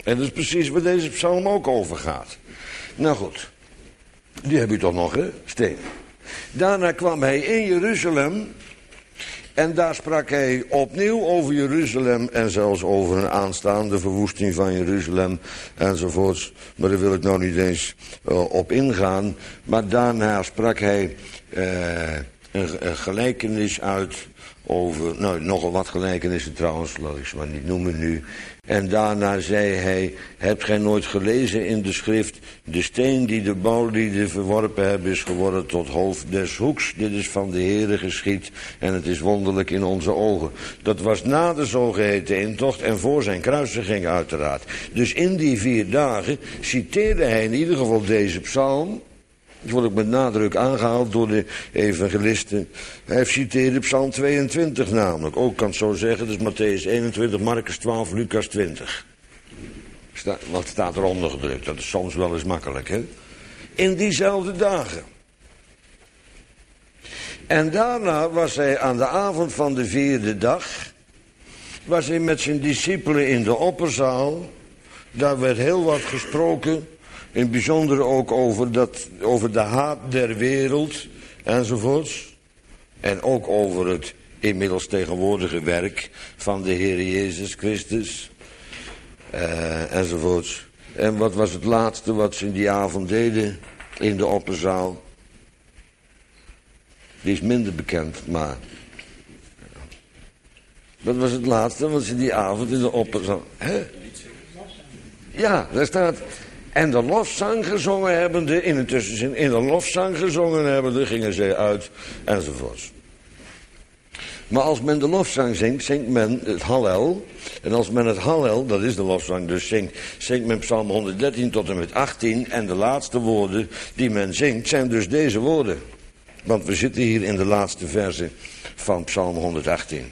En dat is precies waar deze psalm ook over gaat. Nou goed, die heb je toch nog, hè, steen. Daarna kwam hij in Jeruzalem. En daar sprak hij opnieuw over Jeruzalem en zelfs over een aanstaande verwoesting van Jeruzalem enzovoorts. Maar daar wil ik nou niet eens uh, op ingaan. Maar daarna sprak hij uh, een, een gelijkenis uit over, nou nogal wat gelijkenissen trouwens, laat ik ze maar niet noemen nu. En daarna zei hij, hebt gij nooit gelezen in de schrift, de steen die de bouwlieden verworpen hebben is geworden tot hoofd des hoeks. Dit is van de Heere geschied en het is wonderlijk in onze ogen. Dat was na de zogeheten intocht en voor zijn kruisiging uiteraard. Dus in die vier dagen citeerde hij in ieder geval deze psalm. Dat wordt ook met nadruk aangehaald door de evangelisten. Hij citeerde psalm tweeëntwintig namelijk. Ook kan het zo zeggen, dus Matthäus eenentwintig, Marcus twaalf, Lucas twintig. Sta, wat staat eronder gedrukt? Dat is soms wel eens makkelijk, hè? In diezelfde dagen. En daarna was hij aan de avond van de vierde dag, was hij met zijn discipelen in de opperzaal. Daar werd heel wat gesproken. In het bijzonder ook over, dat, over de haat der wereld enzovoorts. En ook over het inmiddels tegenwoordige werk van de Heer Jezus Christus. Uh, enzovoorts. En wat was het laatste wat ze in die avond deden in de opperzaal? Die is minder bekend, maar... Wat was het laatste wat ze die avond in de opperzaal... Hè? Ja, daar staat... En de lofzang gezongen hebbende, in een tussenzin, in de lofzang gezongen hebbende, gingen zij uit, enzovoorts. Maar als men de lofzang zingt, zingt men het Hallel. En als men het Hallel, dat is de lofzang, dus zingt, zingt men psalm honderddertien tot en met achttien. En de laatste woorden die men zingt, zijn dus deze woorden. Want we zitten hier in de laatste verse van psalm honderdachttien.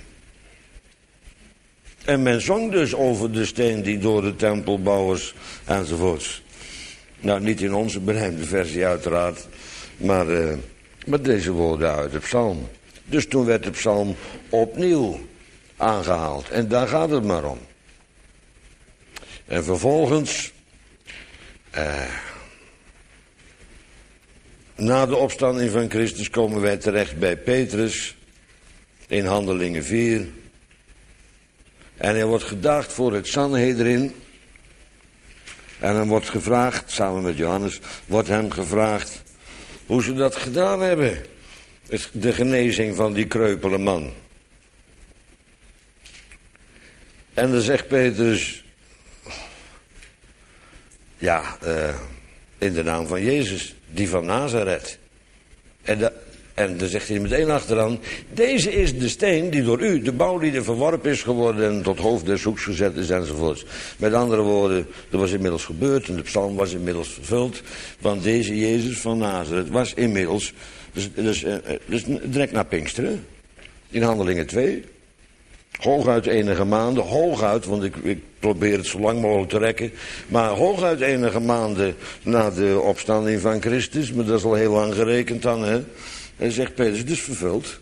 En men zong dus over de steen die door de tempelbouwers enzovoorts. Nou, niet in onze berijmde versie uiteraard, maar uh, met deze woorden uit de psalm. Dus toen werd de psalm opnieuw aangehaald. En daar gaat het maar om. En vervolgens, uh, na de opstanding van Christus komen wij terecht bij Petrus in Handelingen vier. En hij wordt gedaagd voor het Sanhedrin. En dan wordt gevraagd, samen met Johannes, wordt hem gevraagd hoe ze dat gedaan hebben. De genezing van die kreupele man. En dan zegt Petrus, ja, uh, in de naam van Jezus, die van Nazareth. En dat... En dan zegt hij meteen achteraan, deze is de steen die door u, de bouwlieden, verworpen is geworden en tot hoofd des hoeks gezet is enzovoorts. Met andere woorden, dat was inmiddels gebeurd en de psalm was inmiddels vervuld. Want deze Jezus van Nazareth was inmiddels, dus, dus, dus direct na Pinksteren, in Handelingen twee. Hooguit enige maanden, hooguit, want ik, ik probeer het zo lang mogelijk te rekken. Maar hooguit enige maanden na de opstanding van Christus, maar dat is al heel lang gerekend dan, hè. En zegt Petrus, het is vervuld.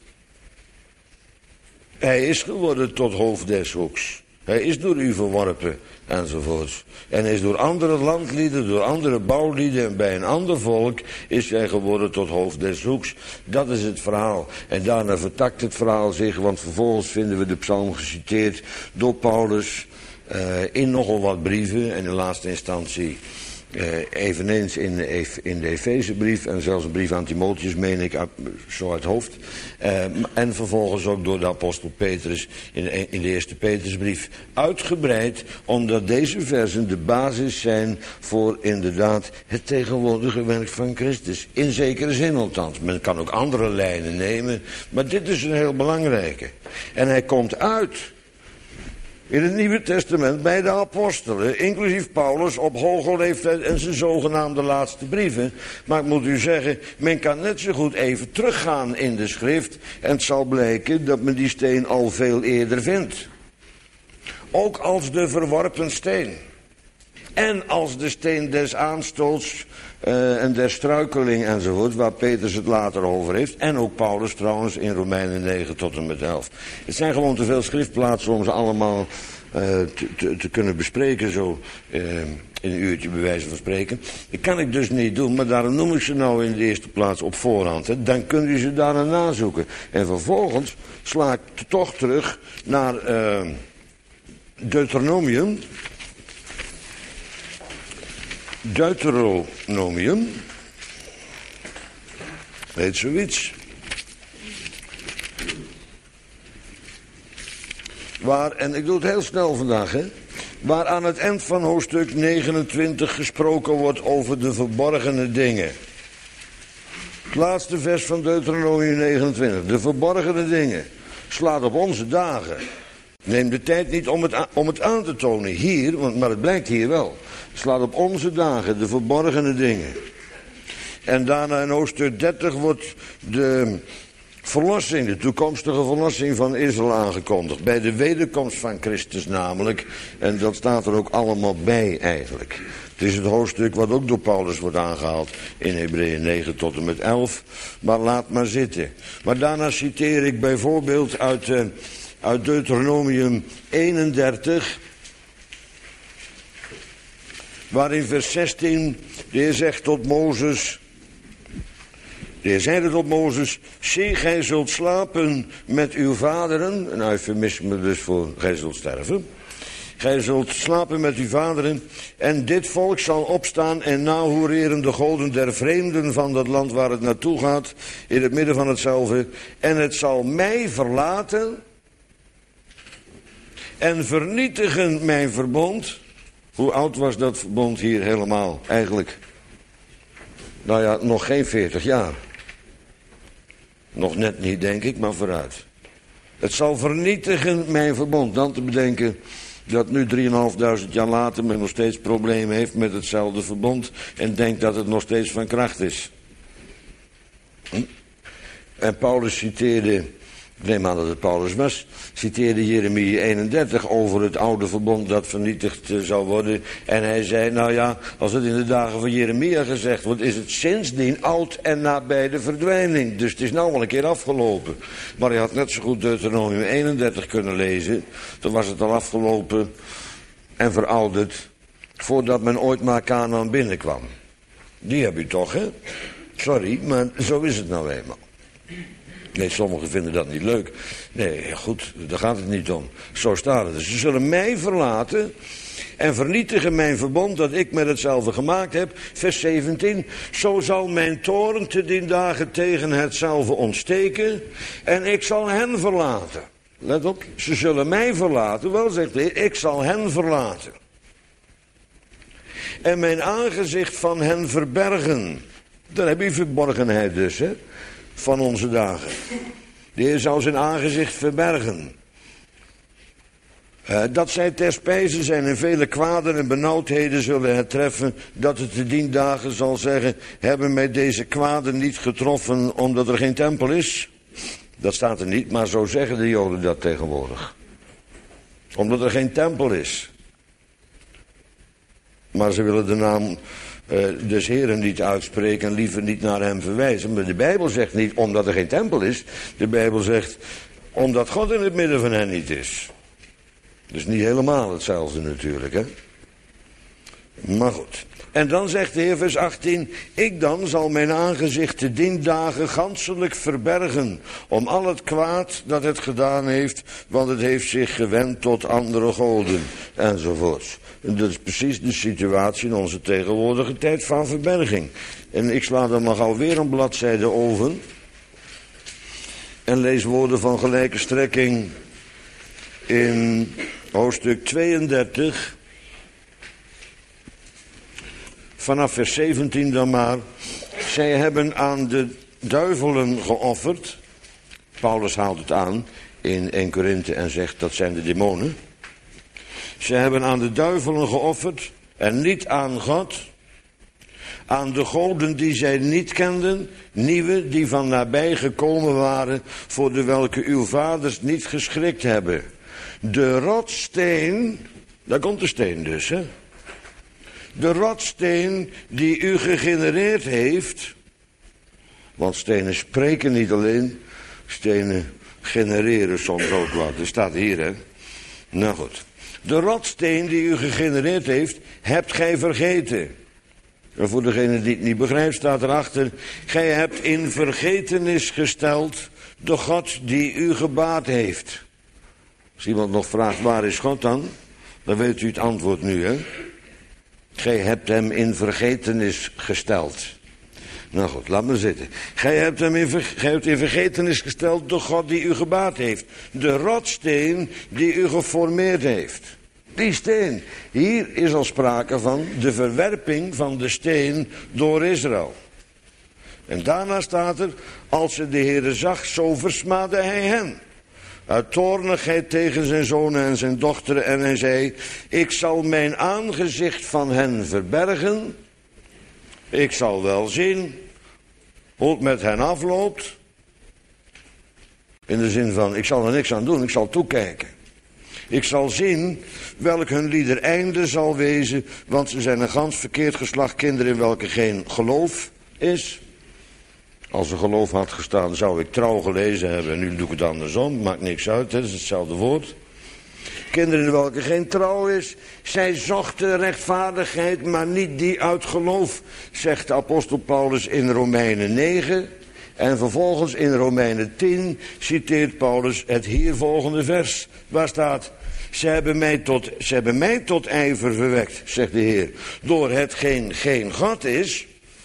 Hij is geworden tot hoofd des hoeks. Hij is door u verworpen, enzovoorts. En hij is door andere landlieden, door andere bouwlieden en bij een ander volk is hij geworden tot hoofd des hoeks. Dat is het verhaal. En daarna vertakt het verhaal zich, want vervolgens vinden we de psalm geciteerd door Paulus uh, in nogal wat brieven en in laatste instantie Uh, eveneens in, in de Efezebrief en zelfs een brief aan Timotheus, meen ik, zo uit hoofd. Uh, en vervolgens ook door de apostel Petrus in, in de eerste Petrusbrief. Uitgebreid, omdat deze versen de basis zijn voor inderdaad het tegenwoordige werk van Christus. In zekere zin althans. Men kan ook andere lijnen nemen, maar dit is een heel belangrijke. En hij komt uit in het Nieuwe Testament bij de apostelen, inclusief Paulus, op hoge leeftijd en zijn zogenaamde laatste brieven. Maar ik moet u zeggen, men kan net zo goed even teruggaan in de schrift en het zal blijken dat men die steen al veel eerder vindt. Ook als de verworpen steen. En als de steen des aanstoots uh, en der struikeling enzovoort, waar Petrus het later over heeft. En ook Paulus trouwens in Romeinen negen tot en met elf. Het zijn gewoon te veel schriftplaatsen om ze allemaal uh, te, te, te kunnen bespreken, zo uh, in een uurtje bij wijze van spreken. Dat kan ik dus niet doen, maar daarom noem ik ze nou in de eerste plaats op voorhand. Hè. Dan kun je ze daarna nazoeken. En vervolgens sla ik toch terug naar uh, Deuteronomium. Deuteronomium. Heet zoiets. Waar, en ik doe het heel snel vandaag, hè. Waar aan het eind van hoofdstuk negenentwintig gesproken wordt over de verborgene dingen. Het laatste vers van Deuteronomium negenentwintig. De verborgene dingen. Slaat op onze dagen. Neem de tijd niet om het, aan, om het aan te tonen hier, want, maar het blijkt hier wel. Slaat op onze dagen de verborgene dingen. En daarna in hoofdstuk dertig wordt de verlossing, de toekomstige verlossing van Israël aangekondigd. Bij de wederkomst van Christus namelijk. En dat staat er ook allemaal bij eigenlijk. Het is het hoofdstuk wat ook door Paulus wordt aangehaald in Hebreeën negen tot en met elf. Maar laat maar zitten. Maar daarna citeer ik bijvoorbeeld uit, uh, uit Deuteronomium eenendertig. Waarin vers zestien de Heer zegt tot Mozes. De Heer zeide tot Mozes, zie, gij zult slapen met uw vaderen. Een eufemisme dus voor, gij zult sterven. Gij zult slapen met uw vaderen. En dit volk zal opstaan en nahoereren de goden der vreemden van dat land waar het naartoe gaat. In het midden van hetzelfde. En het zal mij verlaten. En vernietigen mijn verbond. Hoe oud was dat verbond hier helemaal eigenlijk? Nou ja, nog geen veertig jaar. Nog net niet, denk ik, maar vooruit. Het zal vernietigen mijn verbond. Dan te bedenken dat nu drieënhalfduizend jaar later men nog steeds problemen heeft met hetzelfde verbond. En denkt dat het nog steeds van kracht is. Hm? En Paulus citeerde, ik neem aan dat het Paulus was, citeerde Jeremia eenendertig over het oude verbond dat vernietigd uh, zou worden. En hij zei, nou ja, als het in de dagen van Jeremia gezegd wordt, is het sindsdien oud en nabij de verdwijning. Dus het is nou wel een keer afgelopen. Maar hij had net zo goed Deuteronomium eenendertig kunnen lezen. Toen was het al afgelopen en verouderd, voordat men ooit maar Kanaan binnenkwam. Die heb je toch, hè? Sorry, maar zo is het nou eenmaal. Nee, sommigen vinden dat niet leuk. Nee, goed, daar gaat het niet om. Zo staat het. Dus ze zullen mij verlaten en vernietigen mijn verbond dat ik met hetzelfde gemaakt heb. Vers zeventien. Zo zal mijn toorn te dien dagen tegen hetzelfde ontsteken en ik zal hen verlaten. Let op, ze zullen mij verlaten. Wel, zegt de Heer, ik zal hen verlaten. En mijn aangezicht van hen verbergen. Dan heb je verborgenheid dus, hè. Van onze dagen. De Heer zou zijn aangezicht verbergen. Uh, dat zij ter spijze zijn en vele kwaden en benauwdheden zullen het treffen, dat het te dien dagen zal zeggen, hebben mij deze kwaden niet getroffen omdat er geen tempel is? Dat staat er niet, maar zo zeggen de Joden dat tegenwoordig. Omdat er geen tempel is. Maar ze willen de naam Uh, des Heren niet uitspreken en liever niet naar hem verwijzen. Maar de Bijbel zegt niet omdat er geen tempel is. De Bijbel zegt omdat God in het midden van hen niet is. Dus niet helemaal hetzelfde natuurlijk, hè. Maar goed. En dan zegt de Heer vers achttien. Ik dan zal mijn aangezicht te dien dagen ganselijk verbergen. Om al het kwaad dat het gedaan heeft. Want het heeft zich gewend tot andere goden. Enzovoorts. En dat is precies de situatie in onze tegenwoordige tijd van verberging. En ik sla dan nog alweer een bladzijde over. En lees woorden van gelijke strekking in hoofdstuk tweeëndertig. Vanaf vers zeventien dan maar. Zij hebben aan de duivelen geofferd. Paulus haalt het aan in Eerste Korinthe en zegt dat zijn de demonen. Ze hebben aan de duivelen geofferd en niet aan God. Aan de goden die zij niet kenden, nieuwe die van nabij gekomen waren, voor de welke uw vaders niet geschrikt hebben. De rotsteen, daar komt de steen dus, hè. De rotsteen die u gegenereerd heeft, want stenen spreken niet alleen, stenen genereren soms ook wat. Dat staat hier, hè. Nou goed. De rotsteen die u gegenereerd heeft, hebt gij vergeten. En voor degene die het niet begrijpt, staat erachter: gij hebt in vergetenis gesteld de God die u gebaat heeft. Als iemand nog vraagt, waar is God dan? Dan weet u het antwoord nu, hè? Gij hebt hem in vergetenis gesteld. Nou goed, laat maar zitten. Gij hebt hem in, ver, gij hebt in vergetenis gesteld de God die u gebaat heeft. De rotsteen die u geformeerd heeft. Die steen. Hier is al sprake van de verwerping van de steen door Israël. En daarna staat er: als ze de Heere zag, zo versmaadde hij hen. Uit toornigheid tegen zijn zonen en zijn dochteren. En hij zei: ik zal mijn aangezicht van hen verbergen. Ik zal wel zien hoe het met hen afloopt. In de zin van, ik zal er niks aan doen, ik zal toekijken. Ik zal zien welk hun lieder einde zal wezen, want ze zijn een gans verkeerd geslacht kinderen in welke geen geloof is. Als er geloof had gestaan, zou ik trouw gelezen hebben. En nu doe ik het andersom, maakt niks uit, hè? Dat is hetzelfde woord. Kinderen in welke geen trouw is. Zij zochten rechtvaardigheid, maar niet die uit geloof, zegt de apostel Paulus in Romeinen negen. En vervolgens in Romeinen tien citeert Paulus het hier volgende vers. Waar staat: Ze hebben mij tot, ze hebben mij tot ijver verwekt, zegt de Heer, door hetgeen geen God is.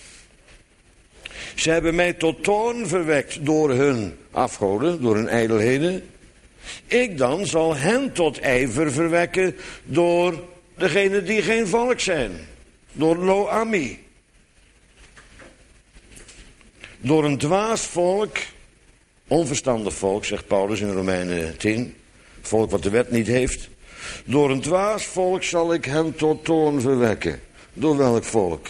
Ze hebben mij tot toorn verwekt door hun afgoden, door hun ijdelheden. Ik dan zal hen tot ijver verwekken door degenen die geen volk zijn. Door Lo-Ammi. Door een dwaas volk, onverstandig volk, zegt Paulus in Romeinen tien. Volk wat de wet niet heeft. Door een dwaas volk zal ik hen tot toorn verwekken. Door welk volk?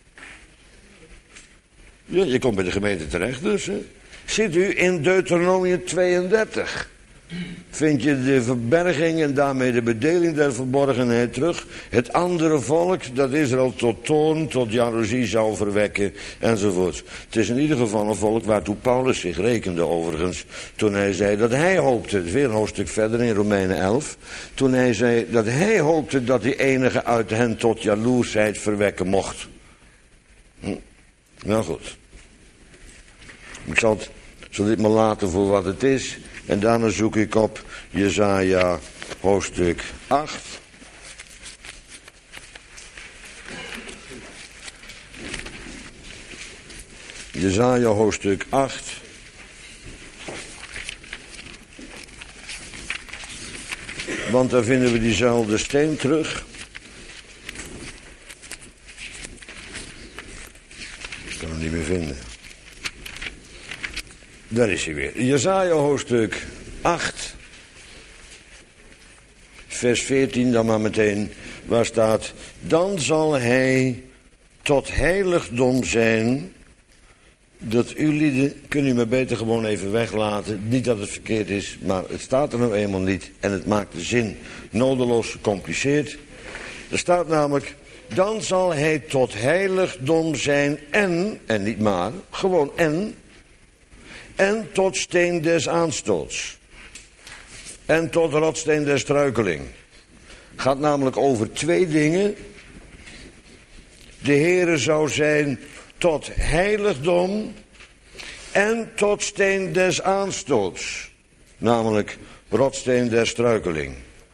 Ja, je komt bij de gemeente terecht dus. Hè? Zit u in Deuteronomium tweeëndertig. Vind je de verberging en daarmee de bedeling der verborgenheid terug. Het andere volk dat Israël tot toorn, tot jaloezie zou verwekken enzovoort. Het is in ieder geval een volk waartoe Paulus zich rekende overigens. Toen hij zei dat hij hoopte, weer een hoofdstuk verder in Romeinen elf. Toen hij zei dat hij hoopte dat die enige uit hen tot jaloersheid verwekken mocht. Hm. Nou goed. Ik zal, het, zal dit maar laten voor wat het is. En daarna zoek ik op Jesaja hoofdstuk acht. Jesaja hoofdstuk acht. Want daar vinden we diezelfde steen terug. Ik kan hem niet meer vinden. Daar is hij weer. Jesaja hoofdstuk acht. Vers veertien dan maar meteen. Waar staat: dan zal hij tot heiligdom zijn. Dat u lieden, kunnen u maar beter gewoon even weglaten. Niet dat het verkeerd is, maar het staat er nou eenmaal niet. En het maakt de zin nodeloos gecompliceerd. Er staat namelijk: dan zal hij tot heiligdom zijn en, en niet maar, gewoon en... en tot steen des aanstoots. En tot rotsteen der struikeling. Gaat namelijk over twee dingen. De Heere zou zijn tot heiligdom en tot steen des aanstoots. Namelijk rotsteen der struikeling.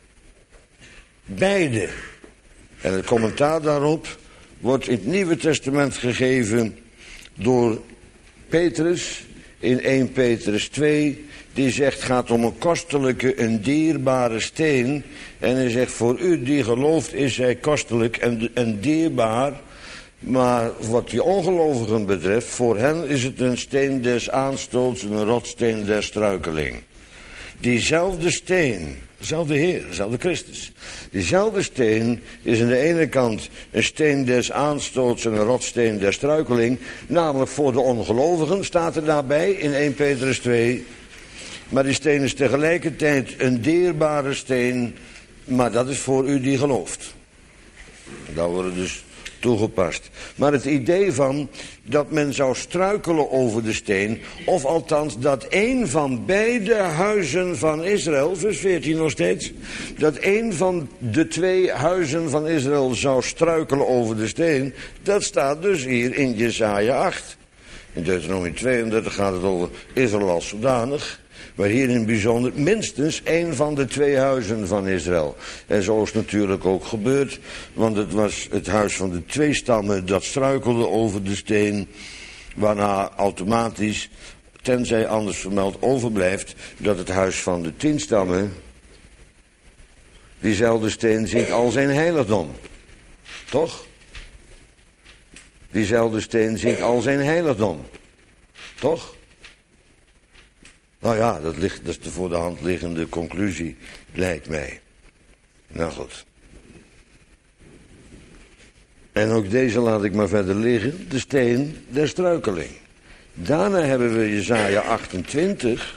Beide. En het commentaar daarop wordt in het Nieuwe Testament gegeven door Petrus in eerste Petrus twee, die zegt, gaat om een kostelijke, een dierbare steen. En hij zegt, voor u die gelooft is hij kostelijk en, en dierbaar. Maar wat die ongelovigen betreft, voor hen is het een steen des aanstoots, een rotsteen der struikeling. Diezelfde steen, dezelfde Heer, dezelfde Christus. Diezelfde steen is aan de ene kant een steen des aanstoots en een rotsteen der struikeling. Namelijk voor de ongelovigen, staat er daarbij in eerste Petrus twee. Maar die steen is tegelijkertijd een dierbare steen, maar dat is voor u die gelooft. Daar wordt dus toegepast. Maar het idee van dat men zou struikelen over de steen, of althans dat één van beide huizen van Israël, vers veertien nog steeds, dat één van de twee huizen van Israël zou struikelen over de steen, dat staat dus hier in Jesaja acht. In Deuteronomie tweeëndertig gaat het over Israël als zodanig, maar hier in het bijzonder minstens één van de twee huizen van Israël. En zo is het natuurlijk ook gebeurd, want het was het huis van de twee stammen dat struikelde over de steen, waarna automatisch, tenzij anders vermeld, overblijft dat het huis van de tien stammen diezelfde steen ziet als een heiligdom. Toch? Diezelfde steen ziet als een heiligdom. Toch? Nou ja, dat, ligt, dat is de voor de hand liggende conclusie, lijkt mij. Nou goed. En ook deze laat ik maar verder liggen, de steen der struikeling. Daarna hebben we Jesaja achtentwintig.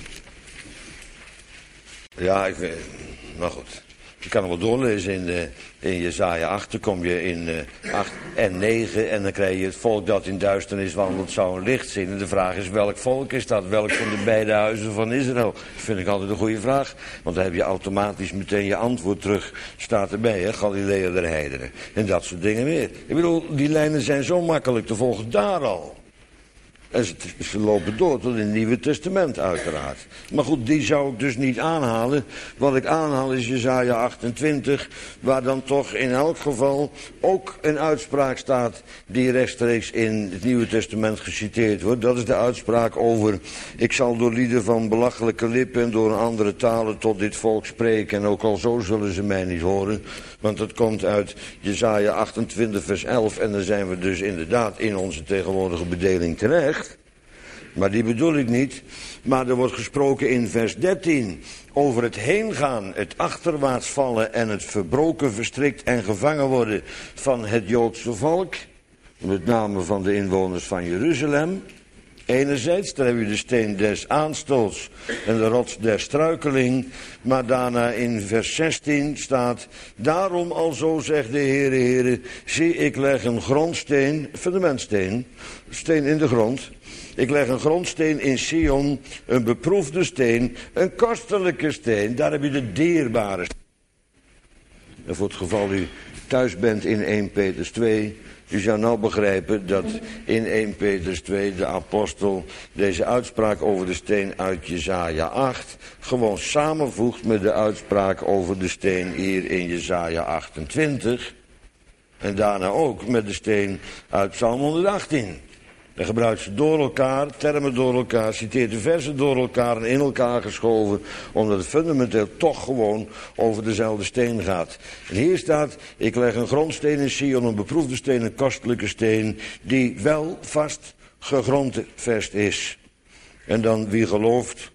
Ja, ik weet, nou goed. Je kan hem wel doorlezen in, uh, in Jesaja acht, dan kom je in uh, acht en negen en dan krijg je het volk dat in duisternis wandelt zou een licht zien. En de vraag is, welk volk is dat? Welk van de beide huizen van Israël? Dat vind ik altijd een goede vraag, want dan heb je automatisch meteen je antwoord terug. Staat erbij, hè, Galilea der heidenen. En dat soort dingen meer. Ik bedoel, die lijnen zijn zo makkelijk te volgen, daar al. En ze, ze lopen door tot in het Nieuwe Testament uiteraard. Maar goed, die zou ik dus niet aanhalen. Wat ik aanhaal is Jesaja achtentwintig, waar dan toch in elk geval ook een uitspraak staat die rechtstreeks in het Nieuwe Testament geciteerd wordt. Dat is de uitspraak over: ik zal door lieden van belachelijke lippen en door andere talen tot dit volk spreken. En ook al zo zullen ze mij niet horen. Want dat komt uit Jesaja achtentwintig vers elf en dan zijn we dus inderdaad in onze tegenwoordige bedeling terecht. Maar die bedoel ik niet. Maar er wordt gesproken in vers dertien over het heengaan, het achterwaarts vallen en het verbroken, verstrikt en gevangen worden van het Joodse volk. Met name van de inwoners van Jeruzalem. Enerzijds, daar heb je de steen des aanstoots en de rots der struikeling. Maar daarna in vers zestien staat: daarom alzo zegt de Heere, Heere, zie ik leg een grondsteen, fundamentsteen, steen in de grond. Ik leg een grondsteen in Sion, een beproefde steen, een kostelijke steen. Daar heb je de dierbare steen. En voor het geval u thuis bent in eerste Petrus twee... U zou nou begrijpen dat in eerste Petrus twee de apostel deze uitspraak over de steen uit Jesaja acht gewoon samenvoegt met de uitspraak over de steen hier in Jesaja achtentwintig. En daarna ook met de steen uit Psalm honderdachttien. Dan gebruikt ze door elkaar, termen door elkaar, citeert de versen door elkaar en in elkaar geschoven, omdat het fundamenteel toch gewoon over dezelfde steen gaat. En hier staat: ik leg een grondsteen in Sion, een beproefde steen, een kostelijke steen, die wel vast gegrondvest is. En dan wie gelooft,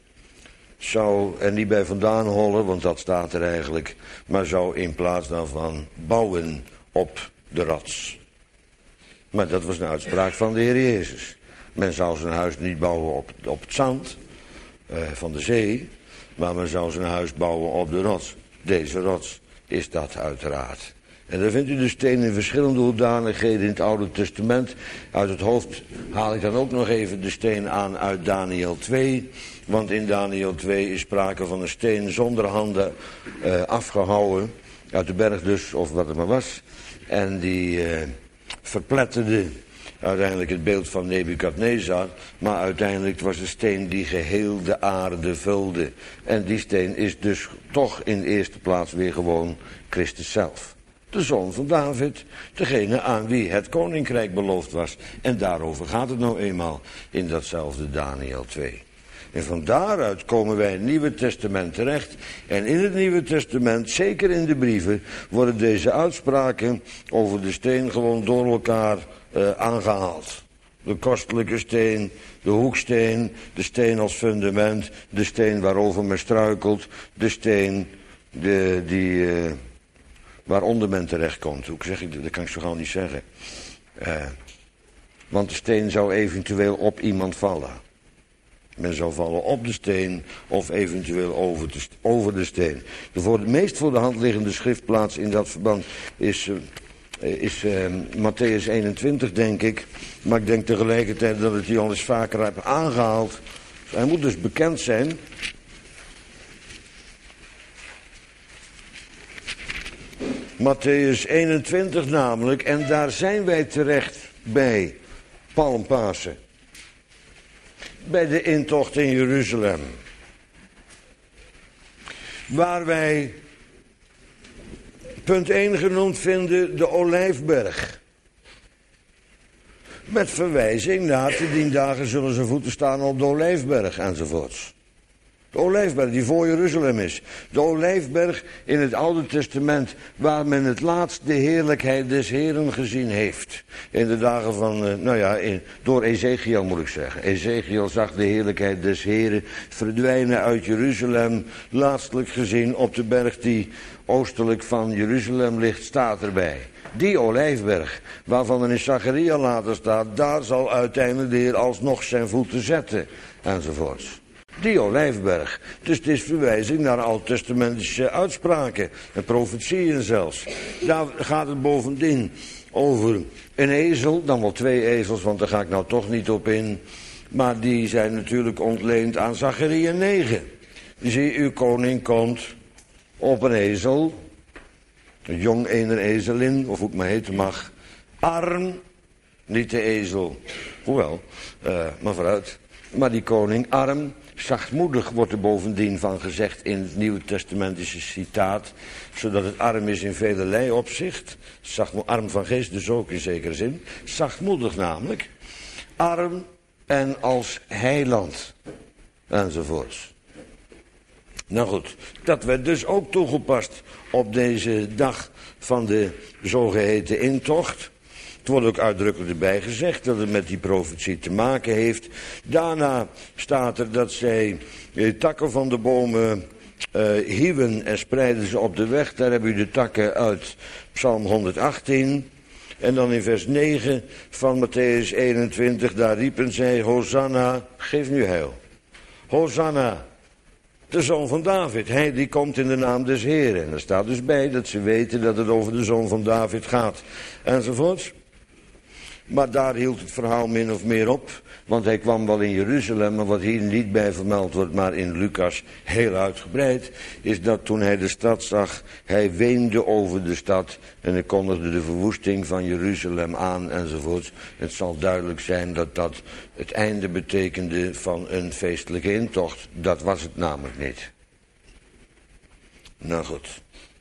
zou er niet bij vandaan hollen, want dat staat er eigenlijk, maar zou in plaats daarvan bouwen op de rots. Maar dat was een uitspraak van de Heer Jezus. Men zou zijn huis niet bouwen op, op het zand uh, van de zee, maar men zou zijn huis bouwen op de rots. Deze rots is dat uiteraard. En dan vindt u de steen in verschillende hoedanigheden in het Oude Testament. Uit het hoofd haal ik dan ook nog even de steen aan uit Daniel twee. Want in Daniel twee is sprake van een steen zonder handen uh, afgehouwen. Uit de berg dus, of wat het maar was. En die Uh, verpletterde uiteindelijk het beeld van Nebukadnezar, maar uiteindelijk was de steen die geheel de aarde vulde. En die steen is dus toch in de eerste plaats weer gewoon Christus zelf. De zoon van David, degene aan wie het koninkrijk beloofd was. En daarover gaat het nou eenmaal in datzelfde Daniel twee. En van daaruit komen wij in het Nieuwe Testament terecht. En in het Nieuwe Testament, zeker in de brieven, worden deze uitspraken over de steen gewoon door elkaar uh, aangehaald. De kostelijke steen, de hoeksteen, de steen als fundament, de steen waarover men struikelt, de steen de, die, uh, waaronder men terechtkomt. Hoe zeg ik dat? Dat kan ik zo gauw niet zeggen. Uh, want de steen zou eventueel op iemand vallen. Men zou vallen op de steen of eventueel over de, over de steen. De voor de meest voor de hand liggende schriftplaats in dat verband is uh, is uh, Mattheüs eenentwintig, denk ik. Maar ik denk tegelijkertijd dat het hij al eens vaker heb aangehaald. Hij moet dus bekend zijn. Mattheüs eenentwintig namelijk, en daar zijn wij terecht bij Palmpasen. Bij de intocht in Jeruzalem. Waar wij, punt één genoemd vinden, de Olijfberg. Met verwijzing naar te dien dagen zullen zijn voeten staan op de Olijfberg enzovoorts. De Olijfberg die voor Jeruzalem is. De Olijfberg in het Oude Testament waar men het laatst de heerlijkheid des Heren gezien heeft. In de dagen van, nou ja, in, door Ezekiel moet ik zeggen. Ezekiel zag de heerlijkheid des Heren verdwijnen uit Jeruzalem. Laatstelijk gezien op de berg die oostelijk van Jeruzalem ligt, staat erbij. Die Olijfberg, waarvan er in Zacharia later staat, daar zal uiteindelijk de Heer alsnog zijn voeten zetten, enzovoorts. Die Olijfberg. Dus het is verwijzing naar oud-testamentische uitspraken en profetieën zelfs. Daar gaat het bovendien over een ezel, dan wel twee ezels, want daar ga ik nou toch niet op in. Maar die zijn natuurlijk ontleend aan Zacharia negen. Zie, uw koning komt op een ezel, een jong ener ezelin, of hoe ik maar heten mag, arm, niet de ezel, hoewel, uh, maar vooruit. Maar die koning arm, zachtmoedig wordt er bovendien van gezegd in het Nieuwe Testamentische citaat, zodat het arm is in velerlei opzicht, zacht, arm van geest dus ook in zekere zin, zachtmoedig namelijk, arm en als heiland, enzovoorts. Nou goed, dat werd dus ook toegepast op deze dag van de zogeheten intocht. Het wordt ook uitdrukkelijk erbij gezegd dat het met die profetie te maken heeft. Daarna staat er dat zij eh, takken van de bomen eh, hieuwen en spreiden ze op de weg. Daar hebben u de takken uit Psalm honderdachttien. En dan in vers negen van Mattheüs eenentwintig, daar riepen zij, Hosanna, geef nu heil. Hosanna, de zoon van David, hij die komt in de naam des Heren. En er staat dus bij dat ze weten dat het over de zoon van David gaat, enzovoorts. Maar daar hield het verhaal min of meer op, want hij kwam wel in Jeruzalem, maar wat hier niet bij vermeld wordt, maar in Lucas heel uitgebreid, is dat toen hij de stad zag, hij weende over de stad en hij kondigde de verwoesting van Jeruzalem aan enzovoort. Het zal duidelijk zijn dat dat het einde betekende van een feestelijke intocht. Dat was het namelijk niet. Nou goed.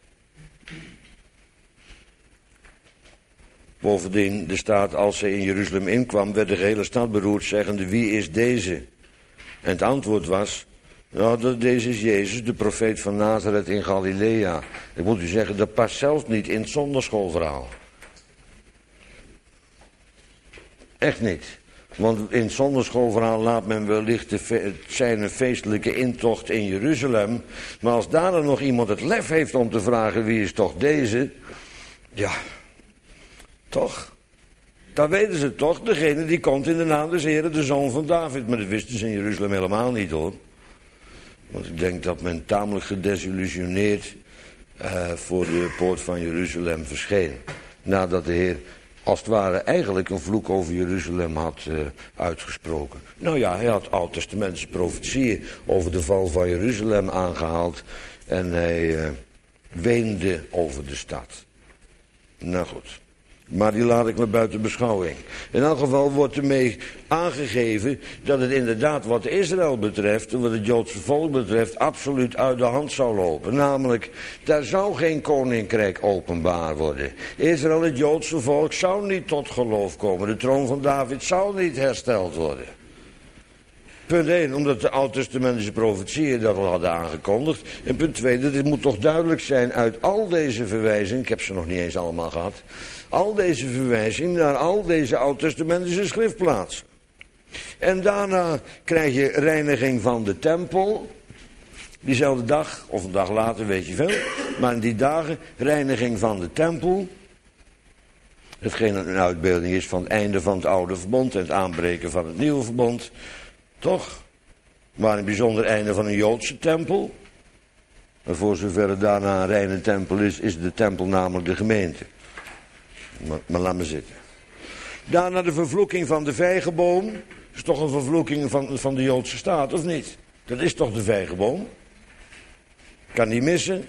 Bovendien, er staat, als ze in Jeruzalem inkwam, werd de hele stad beroerd, zeggende, wie is deze? En het antwoord was, nou, deze is Jezus, de profeet van Nazareth in Galilea. Ik moet u zeggen, dat past zelfs niet in het zondagschoolverhaal. Echt niet. Want in het zondagschoolverhaal laat men wellicht de fe- het zijn een feestelijke intocht in Jeruzalem. Maar als daar dan nog iemand het lef heeft om te vragen, wie is toch deze? Ja... Toch? Dat weten ze toch, degene die komt in de naam des Heren, de zoon van David. Maar dat wisten ze in Jeruzalem helemaal niet hoor. Want ik denk dat men tamelijk gedesillusioneerd uh, voor de poort van Jeruzalem verscheen. Nadat de Heer als het ware eigenlijk een vloek over Jeruzalem had uh, uitgesproken. Nou ja, hij had oud-testamentische profetieën over de val van Jeruzalem aangehaald. En hij uh, weende over de stad. Nou goed. Maar die laat ik maar buiten beschouwing. In elk geval wordt ermee aangegeven dat het inderdaad wat Israël betreft, wat het Joodse volk betreft, absoluut uit de hand zou lopen. Namelijk, daar zou geen koninkrijk openbaar worden. Israël, het Joodse volk, zou niet tot geloof komen. De troon van David zou niet hersteld worden. Punt één, omdat de oud-testamentische profetieën dat al hadden aangekondigd. En punt twee, dat het moet toch duidelijk zijn uit al deze verwijzingen, ik heb ze nog niet eens allemaal gehad, al deze verwijzingen naar al deze oud-testamentische schriftplaatsen. En daarna krijg je reiniging van de tempel. Diezelfde dag, of een dag later, weet je veel. Maar in die dagen, reiniging van de tempel. Hetgeen een uitbeelding is van het einde van het oude verbond en het aanbreken van het nieuwe verbond. Toch? Maar een bijzonder einde van een Joodse tempel. En voor zover het daarna een reine tempel is, is de tempel namelijk de gemeente. Maar, maar laat me zitten. Daarna de vervloeking van de vijgenboom. Dat is toch een vervloeking van, van de Joodse staat, of niet? Dat is toch de vijgenboom? Kan niet missen.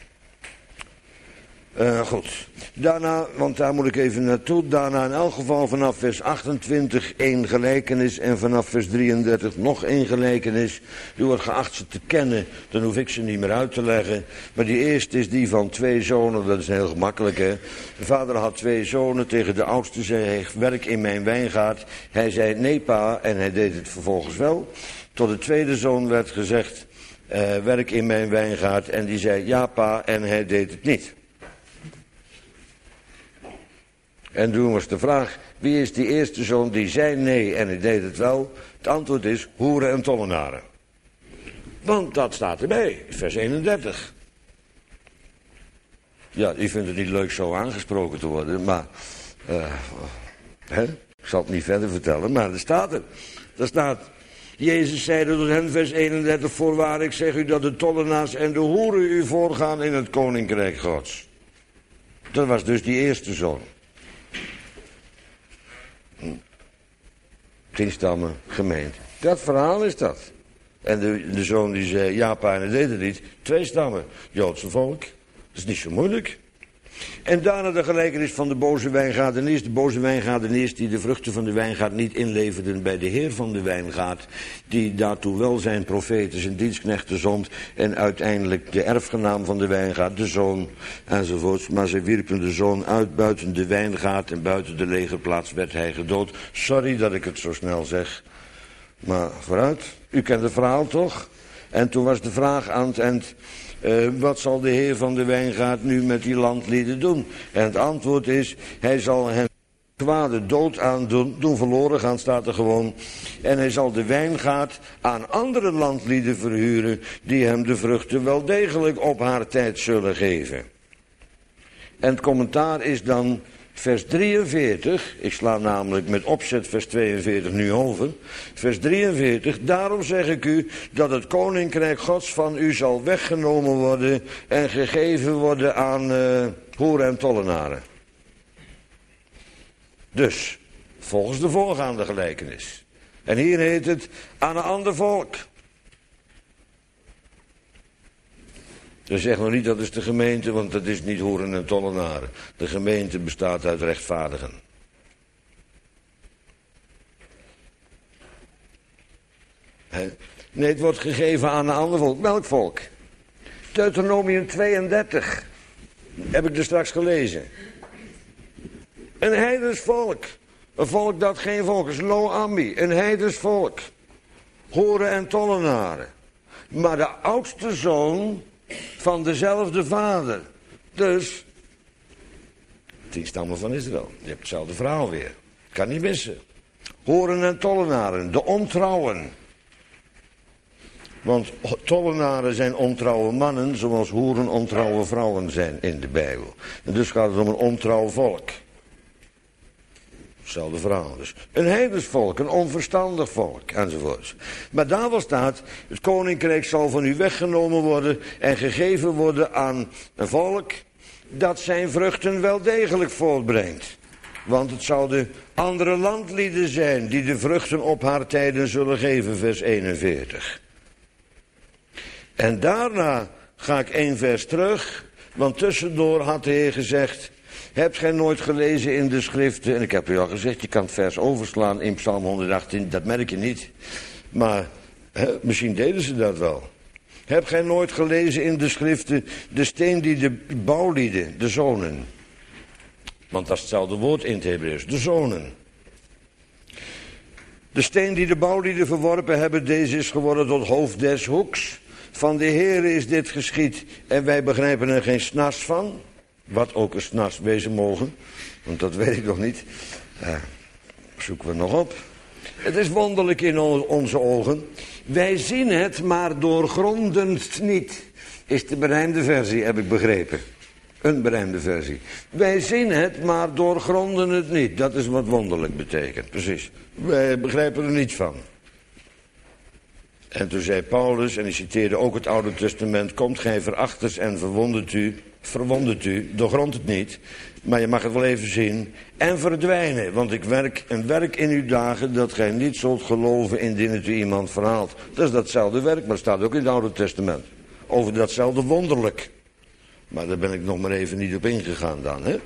Uh, goed. Daarna, want daar moet ik even naartoe. Daarna in elk geval vanaf vers achtentwintig één gelijkenis. En vanaf vers drieëndertig nog één gelijkenis. U wordt geacht ze te kennen. Dan hoef ik ze niet meer uit te leggen. Maar die eerste is die van twee zonen. Dat is heel gemakkelijk, hè. De vader had twee zonen. Tegen de oudste zei hij, werk in mijn wijngaard. Hij zei, nee pa. En hij deed het vervolgens wel. Tot de tweede zoon werd gezegd, uh, werk in mijn wijngaard. En die zei, ja pa. En hij deed het niet. En toen was de vraag, wie is die eerste zoon die zei nee en hij deed het wel? Het antwoord is hoeren en tollenaren. Want dat staat erbij, vers eenendertig. Ja, u vindt het niet leuk zo aangesproken te worden, maar... Uh, hè? Ik zal het niet verder vertellen, maar er staat er. Er staat, Jezus zeide tot hen, vers eenendertig, voorwaar ik zeg u dat de tollenaars en de hoeren u voorgaan in het koninkrijk Gods. Dat was dus die eerste zoon. Tien stammen, gemeente. Dat verhaal is dat. En de, de zoon die zei, ja pa, en hij deed het niet. Twee stammen, Joodse volk. Dat is niet zo moeilijk. En daarna de gelijkenis van de boze wijngaardeniers. De boze wijngaardeniers die de vruchten van de wijngaard niet inleverden bij de heer van de wijngaard. Die daartoe wel zijn profeten, zijn dienstknechten zond. En uiteindelijk de erfgenaam van de wijngaard, de zoon enzovoorts. Maar ze wierpen de zoon uit buiten de wijngaard en buiten de legerplaats werd hij gedood. Sorry dat ik het zo snel zeg. Maar vooruit, u kent het verhaal toch? En toen was de vraag aan het eind... Uh, wat zal de heer van de wijngaard nu met die landlieden doen? En het antwoord is, hij zal hen kwade dood aandoen, doen verloren gaan staat er gewoon. En hij zal de wijngaard aan andere landlieden verhuren, die hem de vruchten wel degelijk op haar tijd zullen geven. En het commentaar is dan vers drieënveertig, ik sla namelijk met opzet vers tweeënveertig nu over. Vers drieënveertig, daarom zeg ik u dat het koninkrijk Gods van u zal weggenomen worden en gegeven worden aan uh, hoeren en tollenaren. Dus, volgens de voorgaande gelijkenis. En hier heet het aan een ander volk. Dus zeg nog niet dat is de gemeente, want dat is niet hoeren en tollenaren. De gemeente bestaat uit rechtvaardigen. He? Nee, het wordt gegeven aan een ander volk. Welk volk? Deuteronomium tweeëndertig. Heb ik er straks gelezen. Een heidens volk. Een volk dat geen volk is. Lo Ammi. Een heidens volk. Hoeren en tollenaren. Maar de oudste zoon van dezelfde vader. Dus, tien stammen van Israël. Je hebt hetzelfde verhaal weer. Kan niet missen. Hoeren en tollenaren, de ontrouwen. Want tollenaren zijn ontrouwe mannen, zoals hoeren ontrouwe vrouwen zijn in de Bijbel. En dus gaat het om een ontrouw volk. Hetzelfde verhaal dus. Een heidensvolk, een onverstandig volk, enzovoorts. Maar daar wel staat, het koninkrijk zal van u weggenomen worden en gegeven worden aan een volk dat zijn vruchten wel degelijk voortbrengt. Want het zouden andere landlieden zijn die de vruchten op haar tijden zullen geven, vers eenenveertig. En daarna ga ik één vers terug, want tussendoor had de Heer gezegd, hebt gij nooit gelezen in de schriften, en ik heb u al gezegd, je kan het vers overslaan in Psalm honderdachttien, dat merk je niet. Maar he, misschien deden ze dat wel. Hebt gij nooit gelezen in de schriften, de steen die de bouwlieden, de zonen. Want dat is hetzelfde woord in het Hebreeuws, de zonen. De steen die de bouwlieden verworpen hebben, deze is geworden tot hoofd des hoeks. Van de Heere is dit geschied en wij begrijpen er geen snars van. Wat ook een snars wezen mogen, want dat weet ik nog niet. Uh, zoeken we nog op. Het is wonderlijk in onze ogen. Wij zien het, maar doorgrondend niet. Is de berijmde versie, heb ik begrepen. Een berijmde versie. Wij zien het, maar doorgronden het niet. Dat is wat wonderlijk betekent, precies. Wij begrijpen er niets van. En toen zei Paulus, en hij citeerde ook het Oude Testament: komt gij verachters en verwondert u, verwondert u, doorgrond het niet, maar je mag het wel even zien, en verdwijnen, want ik werk een werk in uw dagen dat gij niet zult geloven indien het u iemand verhaalt. Dat is datzelfde werk, maar het staat ook in het Oude Testament. Over datzelfde wonderlijk. Maar daar ben ik nog maar even niet op ingegaan dan, hè.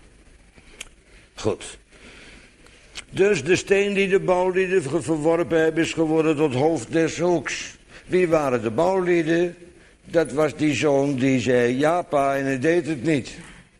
Goed. Dus de steen die de bouwlieden verworpen hebben is geworden tot hoofd des hoeks. Wie waren de bouwlieden? Dat was die zoon die zei ja pa en hij deed het niet.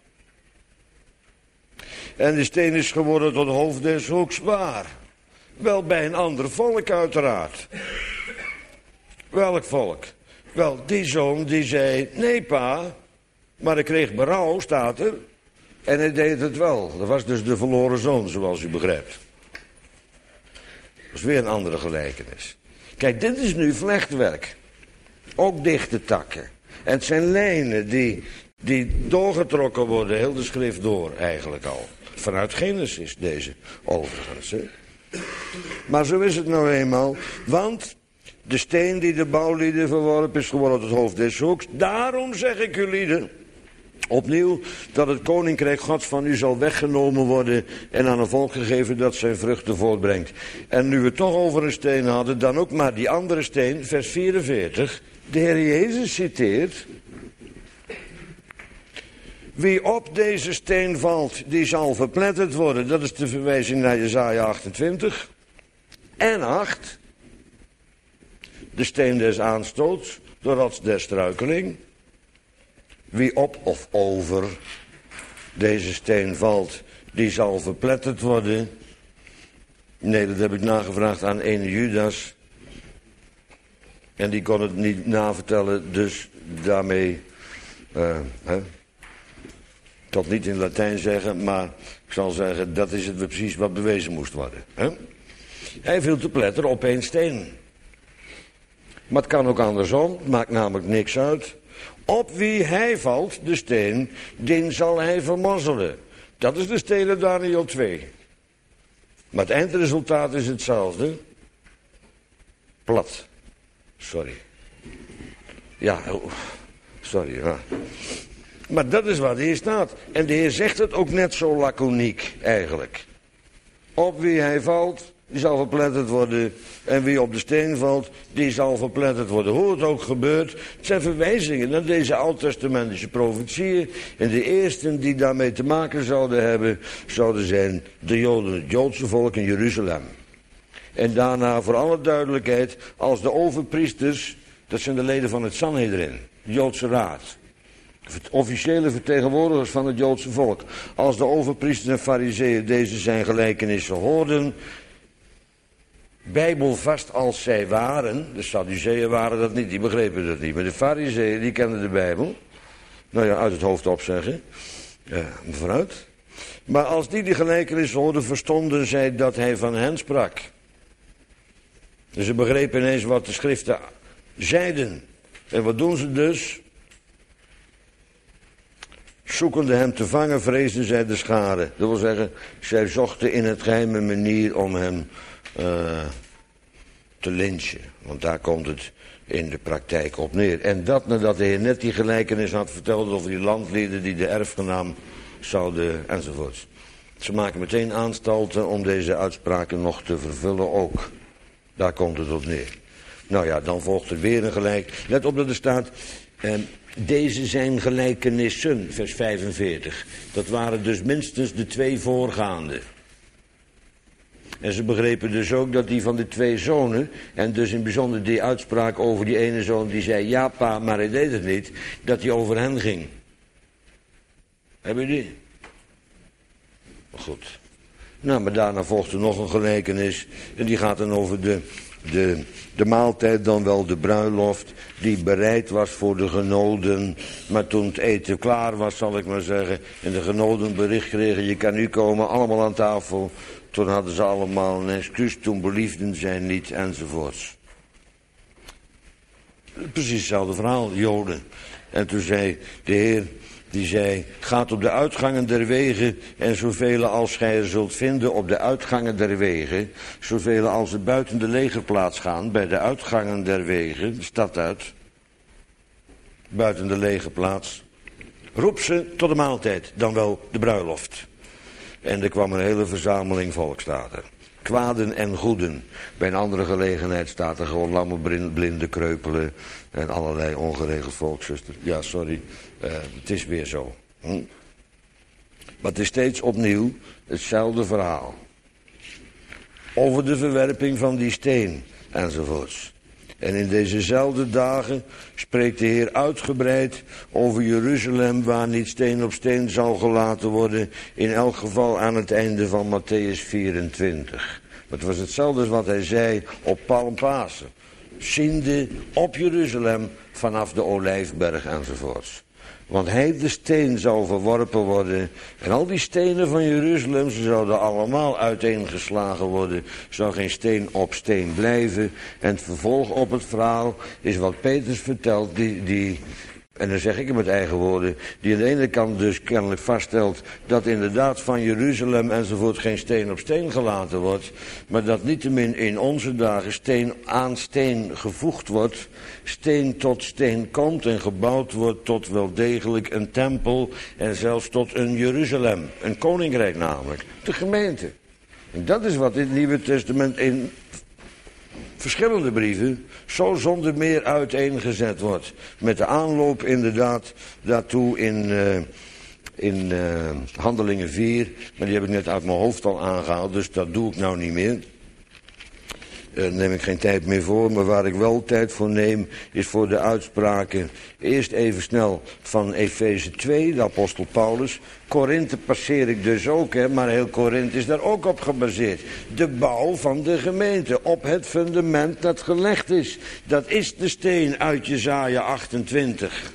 En de steen is geworden tot hoofd des hoeks waar? Wel bij een ander volk uiteraard. Welk volk? Wel die zoon die zei nee pa, maar hij kreeg berouw staat er. En hij deed het wel. Dat was dus de verloren zoon zoals u begrijpt. Dat is weer een andere gelijkenis. Kijk, dit is nu vlechtwerk. Ook dichte takken. En het zijn lijnen die, die doorgetrokken worden, heel de schrift door eigenlijk al. Vanuit Genesis deze, overigens. Hè. Maar zo is het nou eenmaal. Want de steen die de bouwlieden verworpen is geworden tot hoofd des hoeks. Daarom zeg ik u lieden, opnieuw, dat het koninkrijk Gods van u zal weggenomen worden en aan een volk gegeven dat zijn vruchten voortbrengt. En nu we het toch over een steen hadden, dan ook maar die andere steen, vers vierenveertig. De Heer Jezus citeert: wie op deze steen valt, die zal verpletterd worden. Dat is de verwijzing naar Jesaja achtentwintig. En acht. De steen des aanstoots, de rots der struikeling. Wie op of over deze steen valt, die zal verpletterd worden. Nee, dat heb ik nagevraagd aan ene Judas. En die kon het niet navertellen, dus daarmee, uh, hè, tot niet in Latijn zeggen, maar ik zal zeggen, dat is het precies wat bewezen moest worden. Hè? Hij viel te pletteren op één steen. Maar het kan ook andersom, het maakt namelijk niks uit. Op wie hij valt, de steen, die zal hij vermorzelen. Dat is de stelen Daniel twee. Maar het eindresultaat is hetzelfde. Plat. Sorry. Ja, oh, sorry. Ja. Maar dat is wat hier staat. En de Heer zegt het ook net zo laconiek eigenlijk. Op wie hij valt, die zal verpletterd worden. En wie op de steen valt, die zal verpletterd worden. Hoe het ook gebeurt, het zijn verwijzingen naar deze oud-testamentische profetieën. En de eersten die daarmee te maken zouden hebben, zouden zijn de Joden, het Joodse volk in Jeruzalem. En daarna, voor alle duidelijkheid, als de overpriesters, dat zijn de leden van het Sanhedrin, de Joodse raad. Officiële vertegenwoordigers van het Joodse volk. Als de overpriesters en farizeeën deze zijn gelijkenissen hoorden, bijbelvast als zij waren, de Sadduceeën waren dat niet, die begrepen dat niet. Maar de farizeeën, die kenden de Bijbel. Nou ja, uit het hoofd opzeggen. Ja, vooruit. Maar als die die gelijkenissen hoorden, verstonden zij dat hij van hen sprak. Dus ze begrepen ineens wat de schriften zeiden. En wat doen ze dus? Zoekende hem te vangen, vreesden zij de schade. Dat wil zeggen, zij zochten in het geheime manier om hem uh, te lynchen. Want daar komt het in de praktijk op neer. En dat nadat de Heer net die gelijkenis had verteld over die landlieden die de erfgenaam zouden enzovoorts. Ze maken meteen aanstalten om deze uitspraken nog te vervullen ook. Daar komt het op neer. Nou ja, dan volgt er weer een gelijk. Let op dat er staat, eh, deze zijn gelijkenissen, vers vijfenveertig. Dat waren dus minstens de twee voorgaande. En ze begrepen dus ook dat die van de twee zonen, en dus in bijzonder die uitspraak over die ene zoon die zei, ja pa, maar hij deed het niet, dat die over hen ging. Hebben jullie die? Goed. Nou, maar daarna volgt er nog een gelijkenis. En die gaat dan over de, de, de maaltijd, dan wel de bruiloft, die bereid was voor de genoden. Maar toen het eten klaar was, zal ik maar zeggen, en de genoden bericht kregen, je kan nu komen, allemaal aan tafel. Toen hadden ze allemaal een excuus, toen beliefden zij niet, enzovoorts. Precies hetzelfde verhaal, Joden. En toen zei de Heer, Die zei, gaat op de uitgangen der wegen en zoveel als gij er zult vinden op de uitgangen der wegen, zoveel als er buiten de legerplaats gaan, bij de uitgangen der wegen, de stad uit, buiten de legerplaats, roep ze tot de maaltijd, dan wel de bruiloft. En er kwam een hele verzameling volk, staat er. Kwaden en goeden. Bij een andere gelegenheid staat er gewoon lammen, blinden, kreupelen en allerlei ongeregeld volkszuster. Ja, sorry, uh, het is weer zo. Hm? Maar het is steeds opnieuw hetzelfde verhaal. Over de verwerping van die steen enzovoorts. En in dezezelfde dagen spreekt de Heer uitgebreid over Jeruzalem, waar niet steen op steen zal gelaten worden, in elk geval aan het einde van Matthäus vierentwintig. Het was hetzelfde als wat hij zei op Palmpasen. Ziende op Jeruzalem vanaf de Olijfberg enzovoorts. Want hij, de steen, zal verworpen worden. En al die stenen van Jeruzalem, ze zouden allemaal uiteengeslagen worden. Zou geen steen op steen blijven. En het vervolg op het verhaal is wat Petrus vertelt, die, die, en dan zeg ik het met eigen woorden, die aan de ene kant dus kennelijk vaststelt dat inderdaad van Jeruzalem enzovoort geen steen op steen gelaten wordt, maar dat niettemin in onze dagen steen aan steen gevoegd wordt, steen tot steen komt en gebouwd wordt tot wel degelijk een tempel en zelfs tot een Jeruzalem, een koninkrijk namelijk, de gemeente. En dat is wat in het Nieuwe Testament in verschillende brieven zo zonder meer uiteengezet wordt. Met de aanloop inderdaad daartoe in, uh, in uh, Handelingen vier. Maar die heb ik net uit mijn hoofd al aangehaald, dus dat doe ik nou niet meer. Daar neem ik geen tijd meer voor, maar waar ik wel tijd voor neem, is voor de uitspraken. Eerst even snel van Efeze twee, de apostel Paulus. Korinthe passeer ik dus ook, hè, maar heel Korinthe is daar ook op gebaseerd. De bouw van de gemeente, op het fundament dat gelegd is. Dat is de steen uit Jesaja achtentwintig.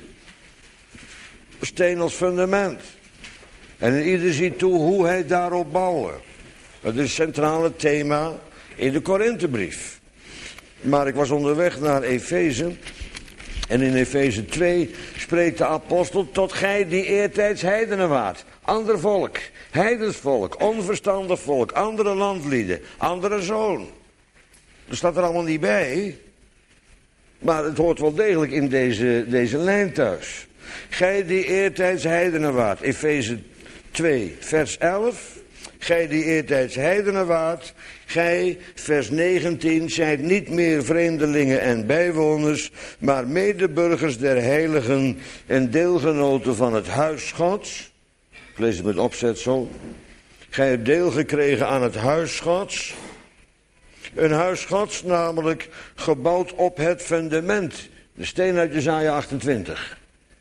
Steen als fundament. En ieder ziet toe hoe hij daarop bouwen. Dat is het centrale thema in de Korinthebrief. Maar ik was onderweg naar Efeze. En in Efeze twee spreekt de apostel: tot gij die eertijds heidenen waart. Ander volk, heidens volk, onverstandig volk, andere landlieden, andere zoon. Dat staat er allemaal niet bij. Maar het hoort wel degelijk in deze, deze lijn thuis. Gij die eertijds heidenen waart. Efeze twee, vers elf. Gij die eertijds heidenen waart, gij, vers negentien, zijt niet meer vreemdelingen en bijwoners, maar medeburgers der heiligen en deelgenoten van het huis Gods. Ik lees het met opzet zo. Gij hebt deel gekregen aan het huis Gods. Een huis Gods namelijk gebouwd op het fundament. De steen uit Jesaja achtentwintig.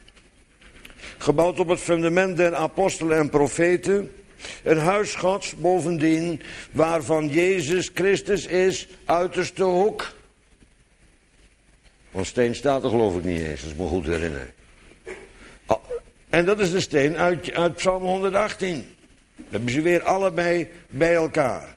Gebouwd op het fundament der apostelen en profeten. Een huis Gods bovendien, waarvan Jezus Christus is uiterste hoek. Want steen staat er geloof ik niet eens, als ik me goed herinner. Oh, en dat is de steen uit, uit Psalm honderdachttien. Dat hebben ze weer allebei bij elkaar.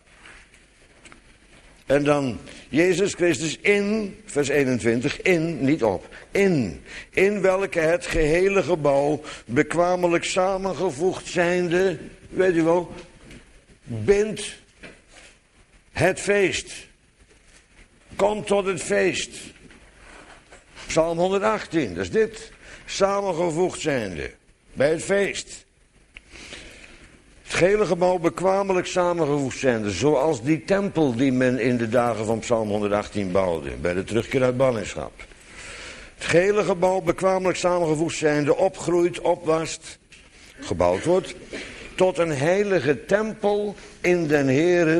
En dan Jezus Christus in, vers eenentwintig, in, niet op, in. In welke het gehele gebouw bekwamelijk samengevoegd zijnde, weet u wel, bindt het feest. Kom tot het feest. Psalm honderdachttien, dat is dit. Samengevoegd zijnde, bij het feest. Het gehele gebouw bekwamelijk samengevoegd zijnde, zoals die tempel die men in de dagen van Psalm honderdachttien bouwde, bij de terugkeer uit ballingschap. Het gehele gebouw bekwamelijk samengevoegd zijnde, opgroeit, opwast, gebouwd wordt, tot een heilige tempel in den Heere,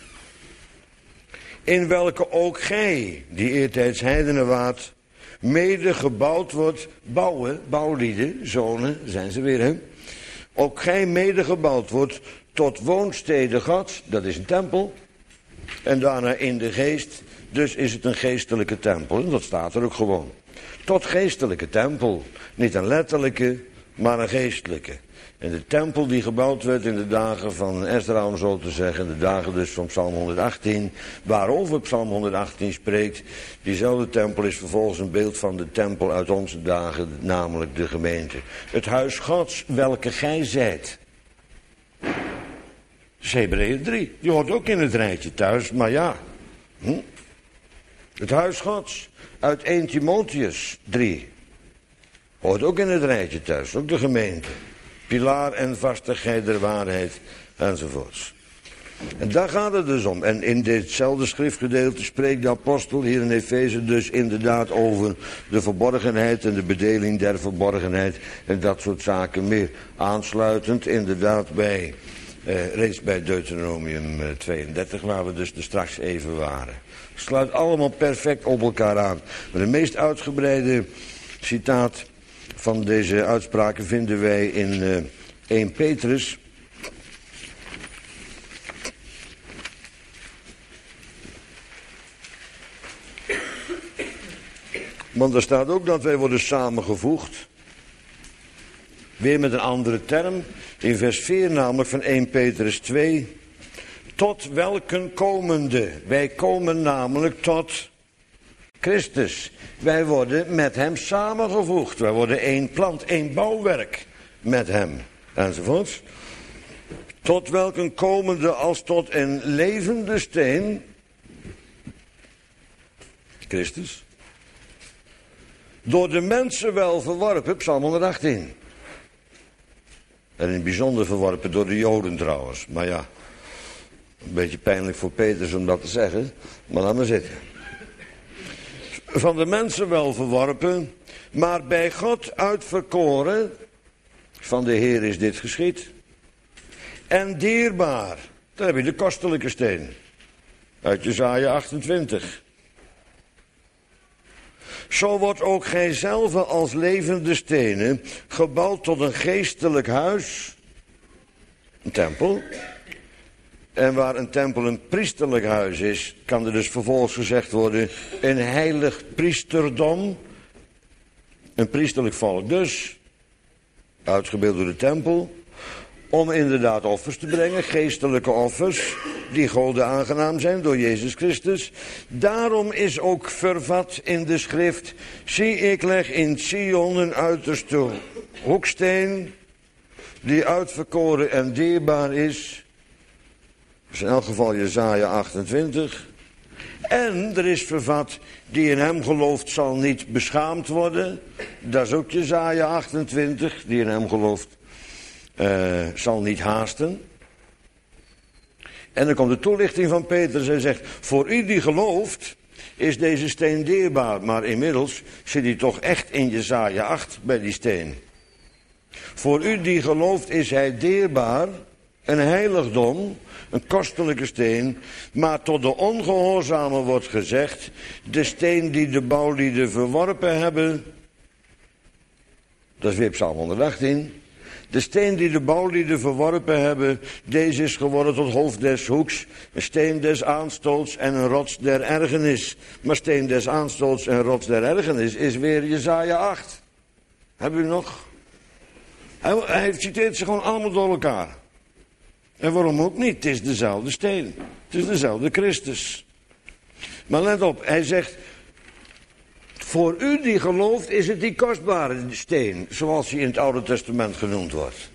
in welke ook gij, die eertijds heidenen waart, mede gebouwd wordt, bouwen, bouwlieden, zonen, zijn ze weer, hè? Ook gij mede gebouwd wordt tot woonstede Gods, dat is een tempel, en daarna in de geest, dus is het een geestelijke tempel, en dat staat er ook gewoon. Tot geestelijke tempel, niet een letterlijke, maar een geestelijke. En de tempel die gebouwd werd in de dagen van Ezra, om zo te zeggen, de dagen dus van Psalm honderdachttien, waarover Psalm honderdachttien spreekt, diezelfde tempel is vervolgens een beeld van de tempel uit onze dagen, namelijk de gemeente. Het huis Gods, welke gij zijt. Dat is Hebreeën drie, die hoort ook in het rijtje thuis, maar ja. Hm? Het huis Gods, uit eerste Timotheus drie, hoort ook in het rijtje thuis, ook de gemeente. Pilaar en vastigheid der waarheid, enzovoorts. En daar gaat het dus om. En in ditzelfde schriftgedeelte spreekt de apostel hier in Efeze dus inderdaad over de verborgenheid en de bedeling der verborgenheid en dat soort zaken meer. Aansluitend inderdaad bij, eh, reeds bij Deuteronomium tweeëndertig, waar we dus er straks even waren. Het sluit allemaal perfect op elkaar aan. Maar de meest uitgebreide citaat van deze uitspraken vinden wij in uh, eerste Petrus. Want er staat ook dat wij worden samengevoegd. Weer met een andere term. In vers vier namelijk van eerste Petrus twee. Tot welken komende. Wij komen namelijk tot Christus. Wij worden met hem samengevoegd. Wij worden één plant, één bouwwerk met hem. Enzovoorts. Tot welken komende als tot een levende steen. Christus. Door de mensen wel verworpen, Psalm honderdachttien. En in het bijzonder verworpen door de Joden trouwens. Maar ja, een beetje pijnlijk voor Petrus om dat te zeggen. Maar laat maar zitten. Van de mensen wel verworpen, maar bij God uitverkoren. Van de Heer is dit geschied. En dierbaar. Daar heb je de kostelijke steen. Uit Jesaja achtentwintig. Zo wordt ook gijzelve als levende stenen gebouwd tot een geestelijk huis. Een tempel. En waar een tempel een priesterlijk huis is, kan er dus vervolgens gezegd worden, een heilig priesterdom. Een priesterlijk volk dus, uitgebeeld door de tempel, om inderdaad offers te brengen, geestelijke offers, die Gode aangenaam zijn door Jezus Christus. Daarom is ook vervat in de schrift, zie ik leg in Sion een uiterste hoeksteen, die uitverkoren en dierbaar is. Dat is in elk geval Jesaja achtentwintig. En er is vervat, die in hem gelooft zal niet beschaamd worden. Dat is ook Jesaja achtentwintig, die in hem gelooft uh, zal niet haasten. En dan komt de toelichting van Petrus en zegt, voor u die gelooft is deze steen dierbaar. Maar inmiddels zit hij toch echt in Jesaja acht bij die steen. Voor u die gelooft is hij dierbaar, een heiligdom, een kostelijke steen, maar tot de ongehoorzamen wordt gezegd, de steen die de bouwlieden verworpen hebben, dat is weer Psalm honderdachttien, de steen die de bouwlieden verworpen hebben, deze is geworden tot hoofd des hoeks, een steen des aanstoots en een rots der ergernis. Maar steen des aanstoots en rots der ergernis is weer Jesaja acht. Hebben u nog? Hij, hij citeert ze gewoon allemaal door elkaar. En waarom ook niet? Het is dezelfde steen. Het is dezelfde Christus. Maar let op, hij zegt, voor u die gelooft is het die kostbare steen, zoals hij in het Oude Testament genoemd wordt.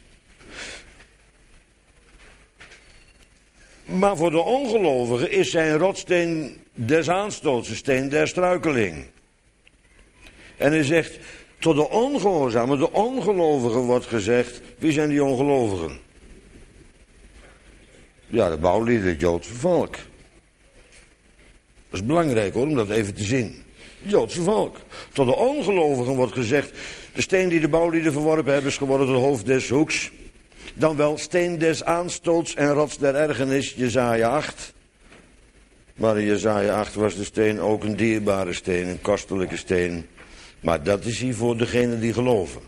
Maar voor de ongelovigen is zijn rotsteen des aanstoots, een steen der struikeling. En hij zegt, tot de ongehoorzamen, de ongelovigen wordt gezegd, wie zijn die ongelovigen? Ja, de bouwlieden, het Joodse volk. Dat is belangrijk hoor, om dat even te zien. Het Joodse volk. Tot de ongelovigen wordt gezegd, de steen die de bouwlieden verworpen hebben is geworden tot hoofd des hoeks. Dan wel steen des aanstoots en rots der ergernis, Jesaja acht. Maar in Jesaja acht was de steen ook een dierbare steen, een kostelijke steen. Maar dat is hier voor degenen die geloven.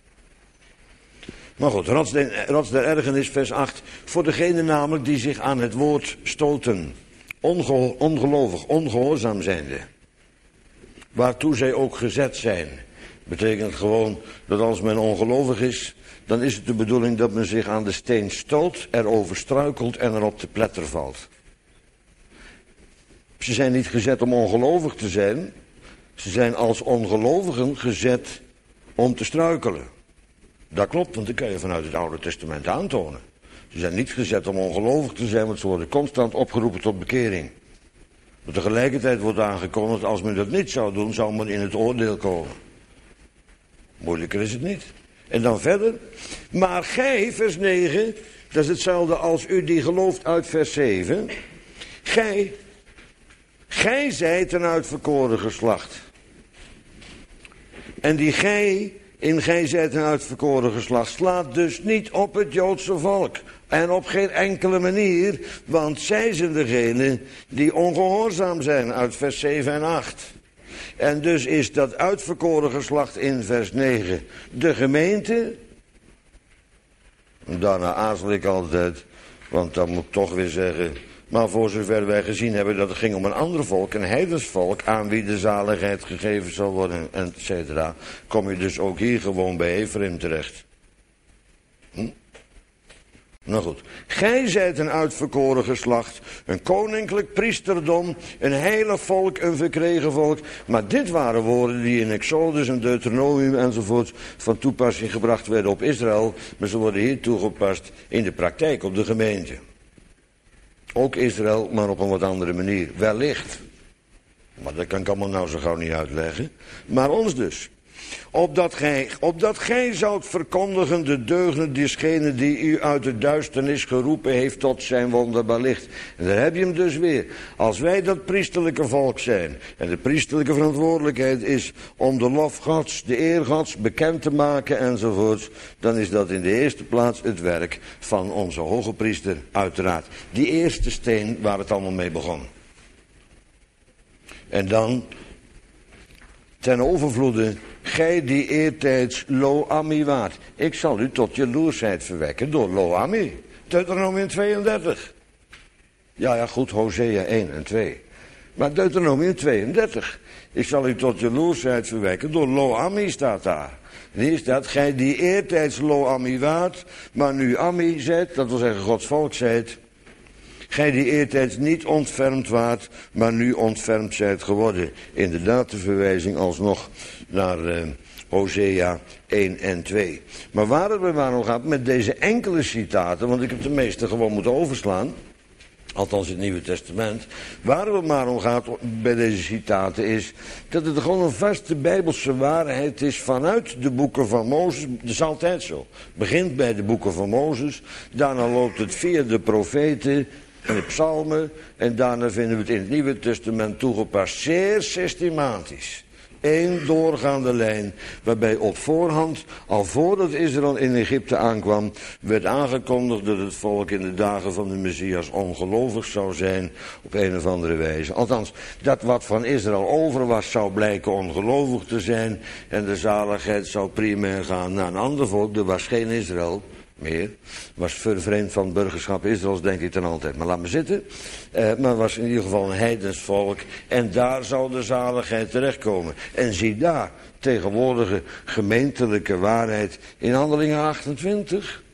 Maar goed, rots, de, rots der ergernis, vers acht. Voor degenen namelijk die zich aan het woord stoten. Onge, ongelovig, ongehoorzaam zijnde. Waartoe zij ook gezet zijn. Betekent gewoon dat als men ongelovig is, dan is het de bedoeling dat men zich aan de steen stoot, erover struikelt en er op de pletter valt. Ze zijn niet gezet om ongelovig te zijn. Ze zijn als ongelovigen gezet om te struikelen. Dat klopt, want dat kan je vanuit het Oude Testament aantonen. Ze zijn niet gezet om ongelovig te zijn, want ze worden constant opgeroepen tot bekering. Maar tegelijkertijd wordt aangekondigd, als men dat niet zou doen, zou men in het oordeel komen. Moeilijker is het niet. En dan verder. Maar gij, vers negen, dat is hetzelfde als u die gelooft uit vers zeven. Gij, gij zijt een uitverkoren geslacht. En die gij, in gij zijt een uitverkoren geslacht, slaat dus niet op het Joodse volk. En op geen enkele manier, want zij zijn degene die ongehoorzaam zijn, uit vers zeven en acht. En dus is dat uitverkoren geslacht in vers negen de gemeente. En daarna aarzel ik altijd, want dan moet ik toch weer zeggen, maar voor zover wij gezien hebben dat het ging om een ander volk, een heidens volk, aan wie de zaligheid gegeven zal worden, et cetera, kom je dus ook hier gewoon bij Ephraim terecht. Hm? Nou goed, gij zijt een uitverkoren geslacht, een koninklijk priesterdom, een heilig volk, een verkregen volk. Maar dit waren woorden die in Exodus en Deuteronomium enzovoort van toepassing gebracht werden op Israël, maar ze worden hier toegepast in de praktijk op de gemeente. Ook Israël, maar op een wat andere manier, wellicht. Maar dat kan ik allemaal nou zo gauw niet uitleggen. Maar ons dus. Opdat gij, opdat gij zoudt verkondigen de deugden desgene die u uit de duisternis geroepen heeft tot zijn wonderbaar licht. En daar heb je hem dus weer. Als wij dat priesterlijke volk zijn, en de priesterlijke verantwoordelijkheid is om de lof Gods, de eer Gods bekend te maken enzovoort, dan is dat in de eerste plaats het werk van onze hoge priester, uiteraard. Die eerste steen waar het allemaal mee begon. En dan, ten overvloede, gij die eertijds Lo-Ami waart. Ik zal u tot jaloersheid verwekken door Lo-Ami. Deuteronomium tweeëndertig. Ja, ja, goed, Hosea één en twee. Maar Deuteronomium tweeëndertig. Ik zal u tot jaloersheid verwekken door Lo-Ami staat daar. En hier staat, gij die eertijds Lo-Ami waart, maar nu Ami zijt, dat wil zeggen Gods volk zijt. Gij die eertijds niet ontfermd waart, maar nu ontfermd zijt geworden. Inderdaad de verwijzing alsnog naar uh, Hosea één en twee. Maar waar het me maar om gaat met deze enkele citaten, want ik heb de meeste gewoon moeten overslaan, althans in het Nieuwe Testament, waar het maar om gaat bij deze citaten is dat het gewoon een vaste Bijbelse waarheid is vanuit de boeken van Mozes. Dat is altijd zo. Het begint bij de boeken van Mozes, daarna loopt het via de profeten en de psalmen, en daarna vinden we het in het Nieuwe Testament toegepast, zeer systematisch. Eén doorgaande lijn, waarbij op voorhand, al voordat Israël in Egypte aankwam, werd aangekondigd dat het volk in de dagen van de Messias ongelovig zou zijn, op een of andere wijze. Althans, dat wat van Israël over was, zou blijken ongelovig te zijn, en de zaligheid zou primair gaan naar een ander volk. Er was geen Israël meer, was vervreemd van het burgerschap Israëls, denk ik dan altijd. Maar laat me zitten. Uh, maar was in ieder geval een heidens volk. En daar zou de zaligheid terechtkomen. En zie daar, tegenwoordige gemeentelijke waarheid in Handelingen achtentwintig.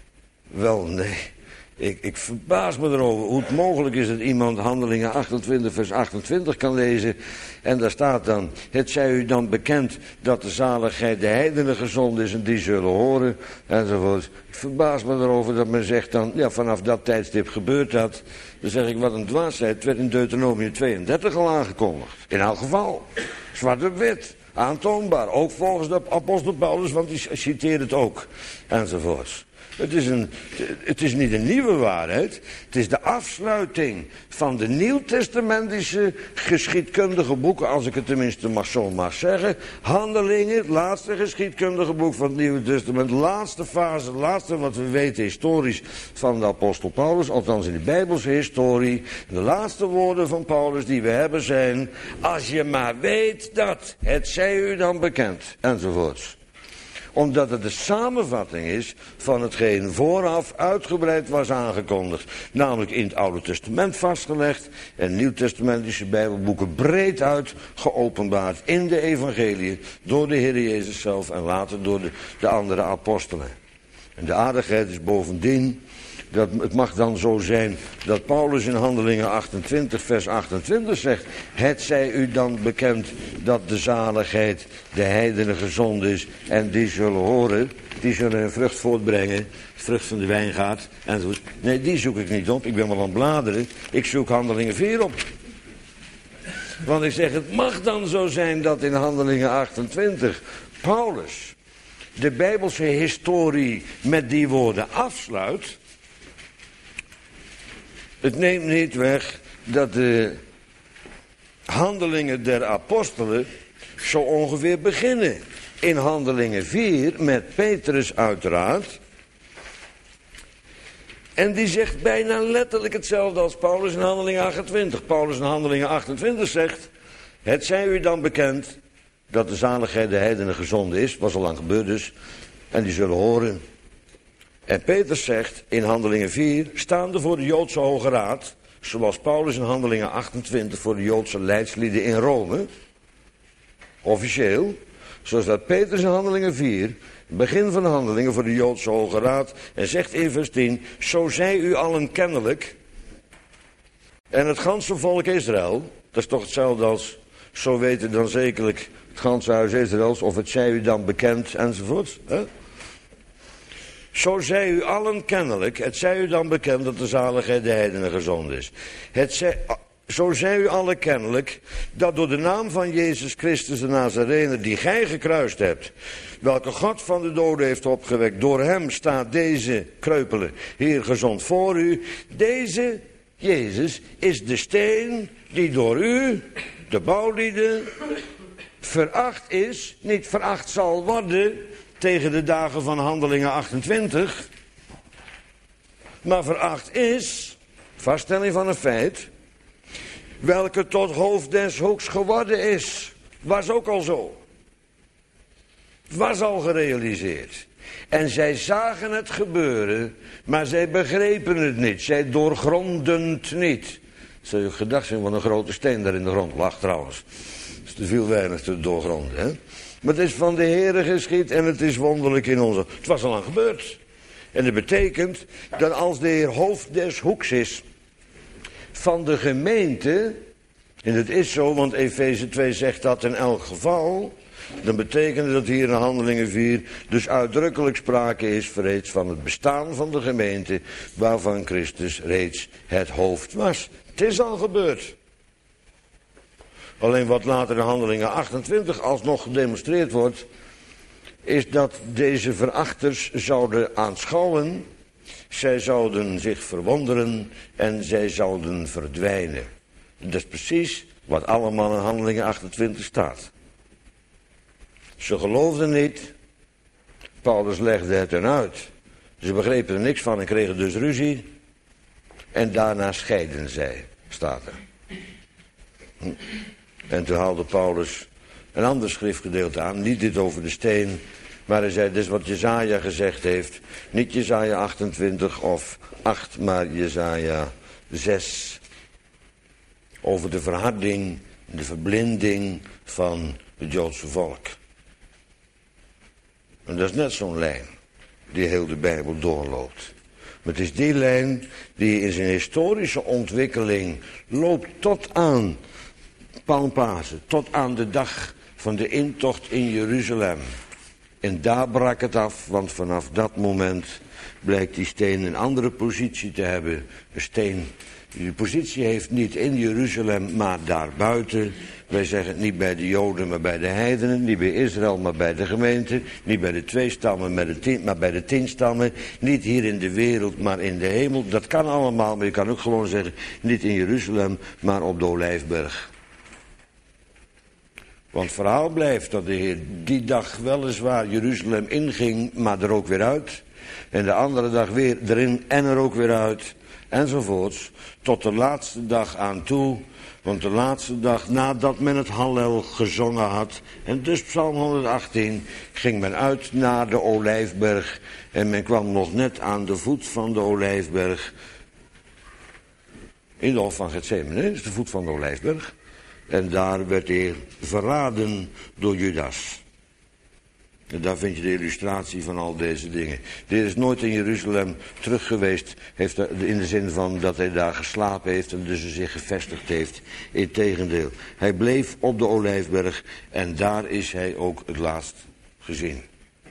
Wel, nee. Ik, ik verbaas me erover hoe het mogelijk is dat iemand Handelingen achtentwintig vers achtentwintig kan lezen. En daar staat dan, het zij u dan bekend dat de zaligheid de heidenen gezond is en die zullen horen, enzovoort. Ik verbaas me erover dat men zegt dan, ja, vanaf dat tijdstip gebeurt dat. Dan zeg ik, wat een dwaasheid, het werd in Deuteronomium tweeëndertig al aangekondigd. In elk geval, zwart op wit, aantoonbaar, ook volgens de apostel Paulus, want die citeert het ook, enzovoorts. Het is, een, het is niet een nieuwe waarheid. Het is de afsluiting van de nieuwtestamentische geschiedkundige boeken, als ik het tenminste mag zo mag zeggen. Handelingen, het laatste geschiedkundige boek van het Nieuwe Testament. Laatste fase, laatste wat we weten historisch van de apostel Paulus. Althans in de Bijbelse historie. De laatste woorden van Paulus die we hebben zijn, als je maar weet dat, het zij u dan bekend. Enzovoorts. Omdat het de samenvatting is van hetgeen vooraf uitgebreid was aangekondigd. Namelijk in het Oude Testament vastgelegd en Nieuwtestamentische Bijbelboeken breed uit geopenbaard in de evangeliën door de Heer Jezus zelf en later door de, de andere apostelen. En de aardigheid is bovendien, dat het mag dan zo zijn dat Paulus in Handelingen achtentwintig vers achtentwintig zegt: het zij u dan bekend dat de zaligheid de heidenen gezond is en die zullen horen, die zullen een vrucht voortbrengen, vrucht van de wijngaard enzovoort. Nee, die zoek ik niet op, ik ben wel aan het bladeren, ik zoek Handelingen vier op. Want ik zeg, het mag dan zo zijn dat in Handelingen achtentwintig Paulus de Bijbelse historie met die woorden afsluit. Het neemt niet weg dat de handelingen der apostelen zo ongeveer beginnen. In Handelingen vier met Petrus uiteraard. En die zegt bijna letterlijk hetzelfde als Paulus in Handelingen achtentwintig. Paulus in Handelingen achtentwintig zegt: het zij u dan bekend dat de zaligheid de heidenen gezonden is. Was al lang gebeurd dus. En die zullen horen. En Petrus zegt in Handelingen vier, staande voor de Joodse Hoge Raad, zoals Paulus in Handelingen achtentwintig voor de Joodse leidslieden in Rome, officieel, zoals dat Petrus in Handelingen vier, begin van de Handelingen voor de Joodse Hoge Raad, en zegt in vers tien, zo zij u allen kennelijk, en het ganse volk Israël, dat is toch hetzelfde als, zo weten dan zekerlijk het ganse huis Israëls, of het zij u dan bekend, enzovoort, hè? Zo zij u allen kennelijk, het zij u dan bekend dat de zaligheid de heidenen gezond is. Het zij, zo zij u allen kennelijk dat door de naam van Jezus Christus de Nazarener die gij gekruist hebt, welke God van de doden heeft opgewekt, door hem staat deze kreupele hier gezond voor u. Deze Jezus is de steen die door u, de bouwlieden, veracht is, niet veracht zal worden tegen de dagen van Handelingen achtentwintig, maar veracht is, vaststelling van een feit, welke tot hoofd des hoeks geworden is. Was ook al zo. Was al gerealiseerd. En zij zagen het gebeuren, maar zij begrepen het niet. Zij doorgronden het niet. Zou je gedacht zijn wat een grote steen daar in de grond lag trouwens. Het is te veel weinig te doorgronden, hè. Maar het is van de Heere geschied en het is wonderlijk in onze... Het was al lang gebeurd. En dat betekent dat als de Heer hoofd des hoeks is van de gemeente, en het is zo, want Efeze twee zegt dat in elk geval, dan betekent dat hier in Handelingen vier dus uitdrukkelijk sprake is reeds van het bestaan van de gemeente, waarvan Christus reeds het hoofd was. Het is al gebeurd. Alleen wat later in Handelingen achtentwintig alsnog gedemonstreerd wordt, is dat deze verachters zouden aanschouwen, zij zouden zich verwonderen en zij zouden verdwijnen. Dat is precies wat allemaal in Handelingen achtentwintig staat. Ze geloofden niet, Paulus legde het hen uit. Ze begrepen er niks van en kregen dus ruzie. En daarna scheiden zij, staat er. Hm. En toen haalde Paulus een ander schriftgedeelte aan, niet dit over de steen, maar hij zei, dit is wat Jesaja gezegd heeft. Niet Jesaja achtentwintig of acht, maar Jesaja zes. Over de verharding, de verblinding van het Joodse volk. En dat is net zo'n lijn die heel de Bijbel doorloopt. Maar het is die lijn die in zijn historische ontwikkeling loopt tot aan Palmpasen, tot aan de dag van de intocht in Jeruzalem. En daar brak het af, want vanaf dat moment blijkt die steen een andere positie te hebben. Een steen die positie heeft niet in Jeruzalem, maar daarbuiten. Wij zeggen het niet bij de Joden, maar bij de heidenen. Niet bij Israël, maar bij de gemeente. Niet bij de twee stammen, maar, de tien, maar bij de tien stammen. Niet hier in de wereld, maar in de hemel. Dat kan allemaal, maar je kan ook gewoon zeggen, niet in Jeruzalem, maar op de Olijfberg. Want het verhaal blijft dat de Heer die dag weliswaar Jeruzalem inging, maar er ook weer uit. En de andere dag weer erin en er ook weer uit. enzovoorts, tot de laatste dag aan toe. Want de laatste dag nadat men het Hallel gezongen had, en dus Psalm honderdachttien, ging men uit naar de Olijfberg. En men kwam nog net aan de voet van de Olijfberg. In de hof van Getsemane, dat is de voet van de Olijfberg. En daar werd hij verraden door Judas. En daar vind je de illustratie van al deze dingen. Dit is nooit in Jeruzalem terug geweest, heeft er, in de zin van dat hij daar geslapen heeft en dus zich gevestigd heeft. Integendeel, hij bleef op de Olijfberg en daar is hij ook het laatst gezien.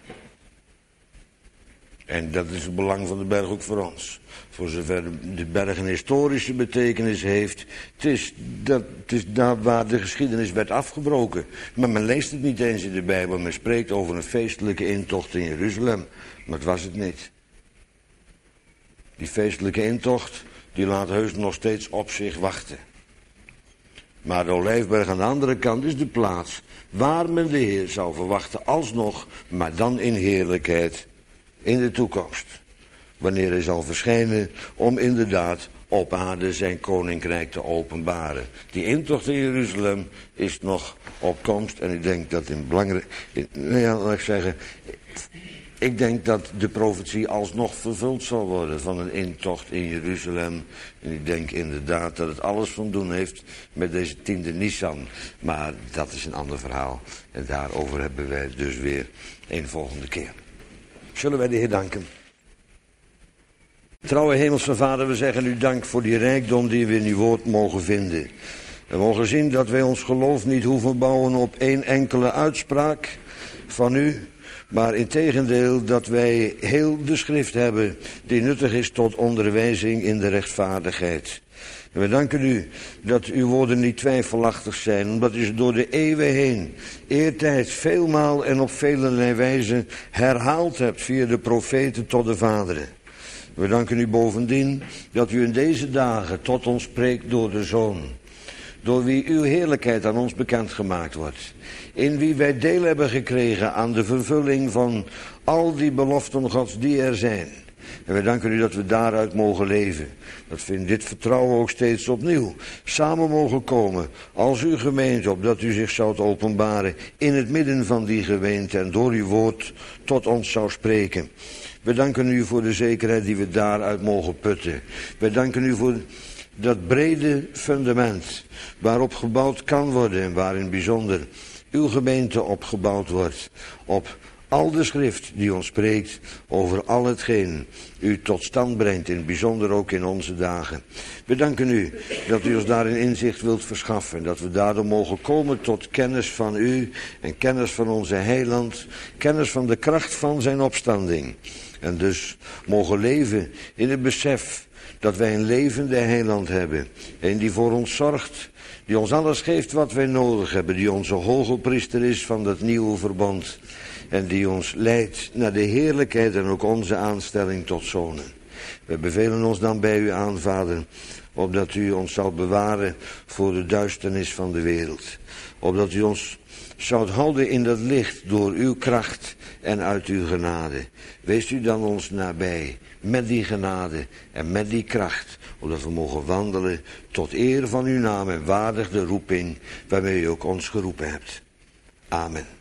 En dat is het belang van de berg ook voor ons. Voor zover de berg een historische betekenis heeft. Het is, dat, het is daar waar de geschiedenis werd afgebroken. Maar men leest het niet eens in de Bijbel. Men spreekt over een feestelijke intocht in Jeruzalem. Maar het was het niet. Die feestelijke intocht, die laat heus nog steeds op zich wachten. Maar de Olijfberg aan de andere kant is de plaats waar men de Heer zou verwachten alsnog, maar dan in heerlijkheid in de toekomst. Wanneer hij zal verschijnen om inderdaad op aarde zijn koninkrijk te openbaren. Die intocht in Jeruzalem is nog op komst en ik denk dat in belangrijk, nou ja, laat ik zeggen, ik denk dat de profetie alsnog vervuld zal worden van een intocht in Jeruzalem. En ik denk inderdaad dat het alles van doen heeft met deze tiende Nisan. Maar dat is een ander verhaal. En daarover hebben wij dus weer een volgende keer. Zullen wij de Heer danken? Trouwe Hemelse Vader, we zeggen u dank voor die rijkdom die we in uw woord mogen vinden. We mogen zien dat wij ons geloof niet hoeven bouwen op één enkele uitspraak van u. Maar integendeel dat wij heel de schrift hebben die nuttig is tot onderwijzing in de rechtvaardigheid. En we danken u dat uw woorden niet twijfelachtig zijn, omdat u ze door de eeuwen heen eertijds veelmaal en op vele wijze herhaald hebt via de profeten tot de vaderen. We danken u bovendien dat u in deze dagen tot ons spreekt door de Zoon, door wie uw heerlijkheid aan ons bekendgemaakt wordt, in wie wij deel hebben gekregen aan de vervulling van al die beloften Gods die er zijn. En we danken u dat we daaruit mogen leven. Dat we in dit vertrouwen ook steeds opnieuw samen mogen komen als uw gemeente, opdat u zich zou openbaren in het midden van die gemeente en door uw woord tot ons zou spreken. We danken u voor de zekerheid die we daaruit mogen putten. We danken u voor dat brede fundament waarop gebouwd kan worden en waarin bijzonder uw gemeente opgebouwd wordt. Op al de schrift die ons spreekt over al hetgeen u tot stand brengt, in het bijzonder ook in onze dagen. We danken u dat u ons daarin inzicht wilt verschaffen. Dat we daardoor mogen komen tot kennis van u en kennis van onze heiland. Kennis van de kracht van zijn opstanding. En dus mogen leven in het besef dat wij een levende heiland hebben. En die voor ons zorgt, die ons alles geeft wat wij nodig hebben. Die onze hoge priester is van dat nieuwe verbond. En die ons leidt naar de heerlijkheid en ook onze aanstelling tot zonen. We bevelen ons dan bij u aan, Vader, opdat u ons zal bewaren voor de duisternis van de wereld. Opdat u ons zoudt houden in dat licht door uw kracht en uit uw genade. Wees u dan ons nabij met die genade en met die kracht, opdat we mogen wandelen tot eer van uw naam en waardig de roeping waarmee u ook ons geroepen hebt. Amen.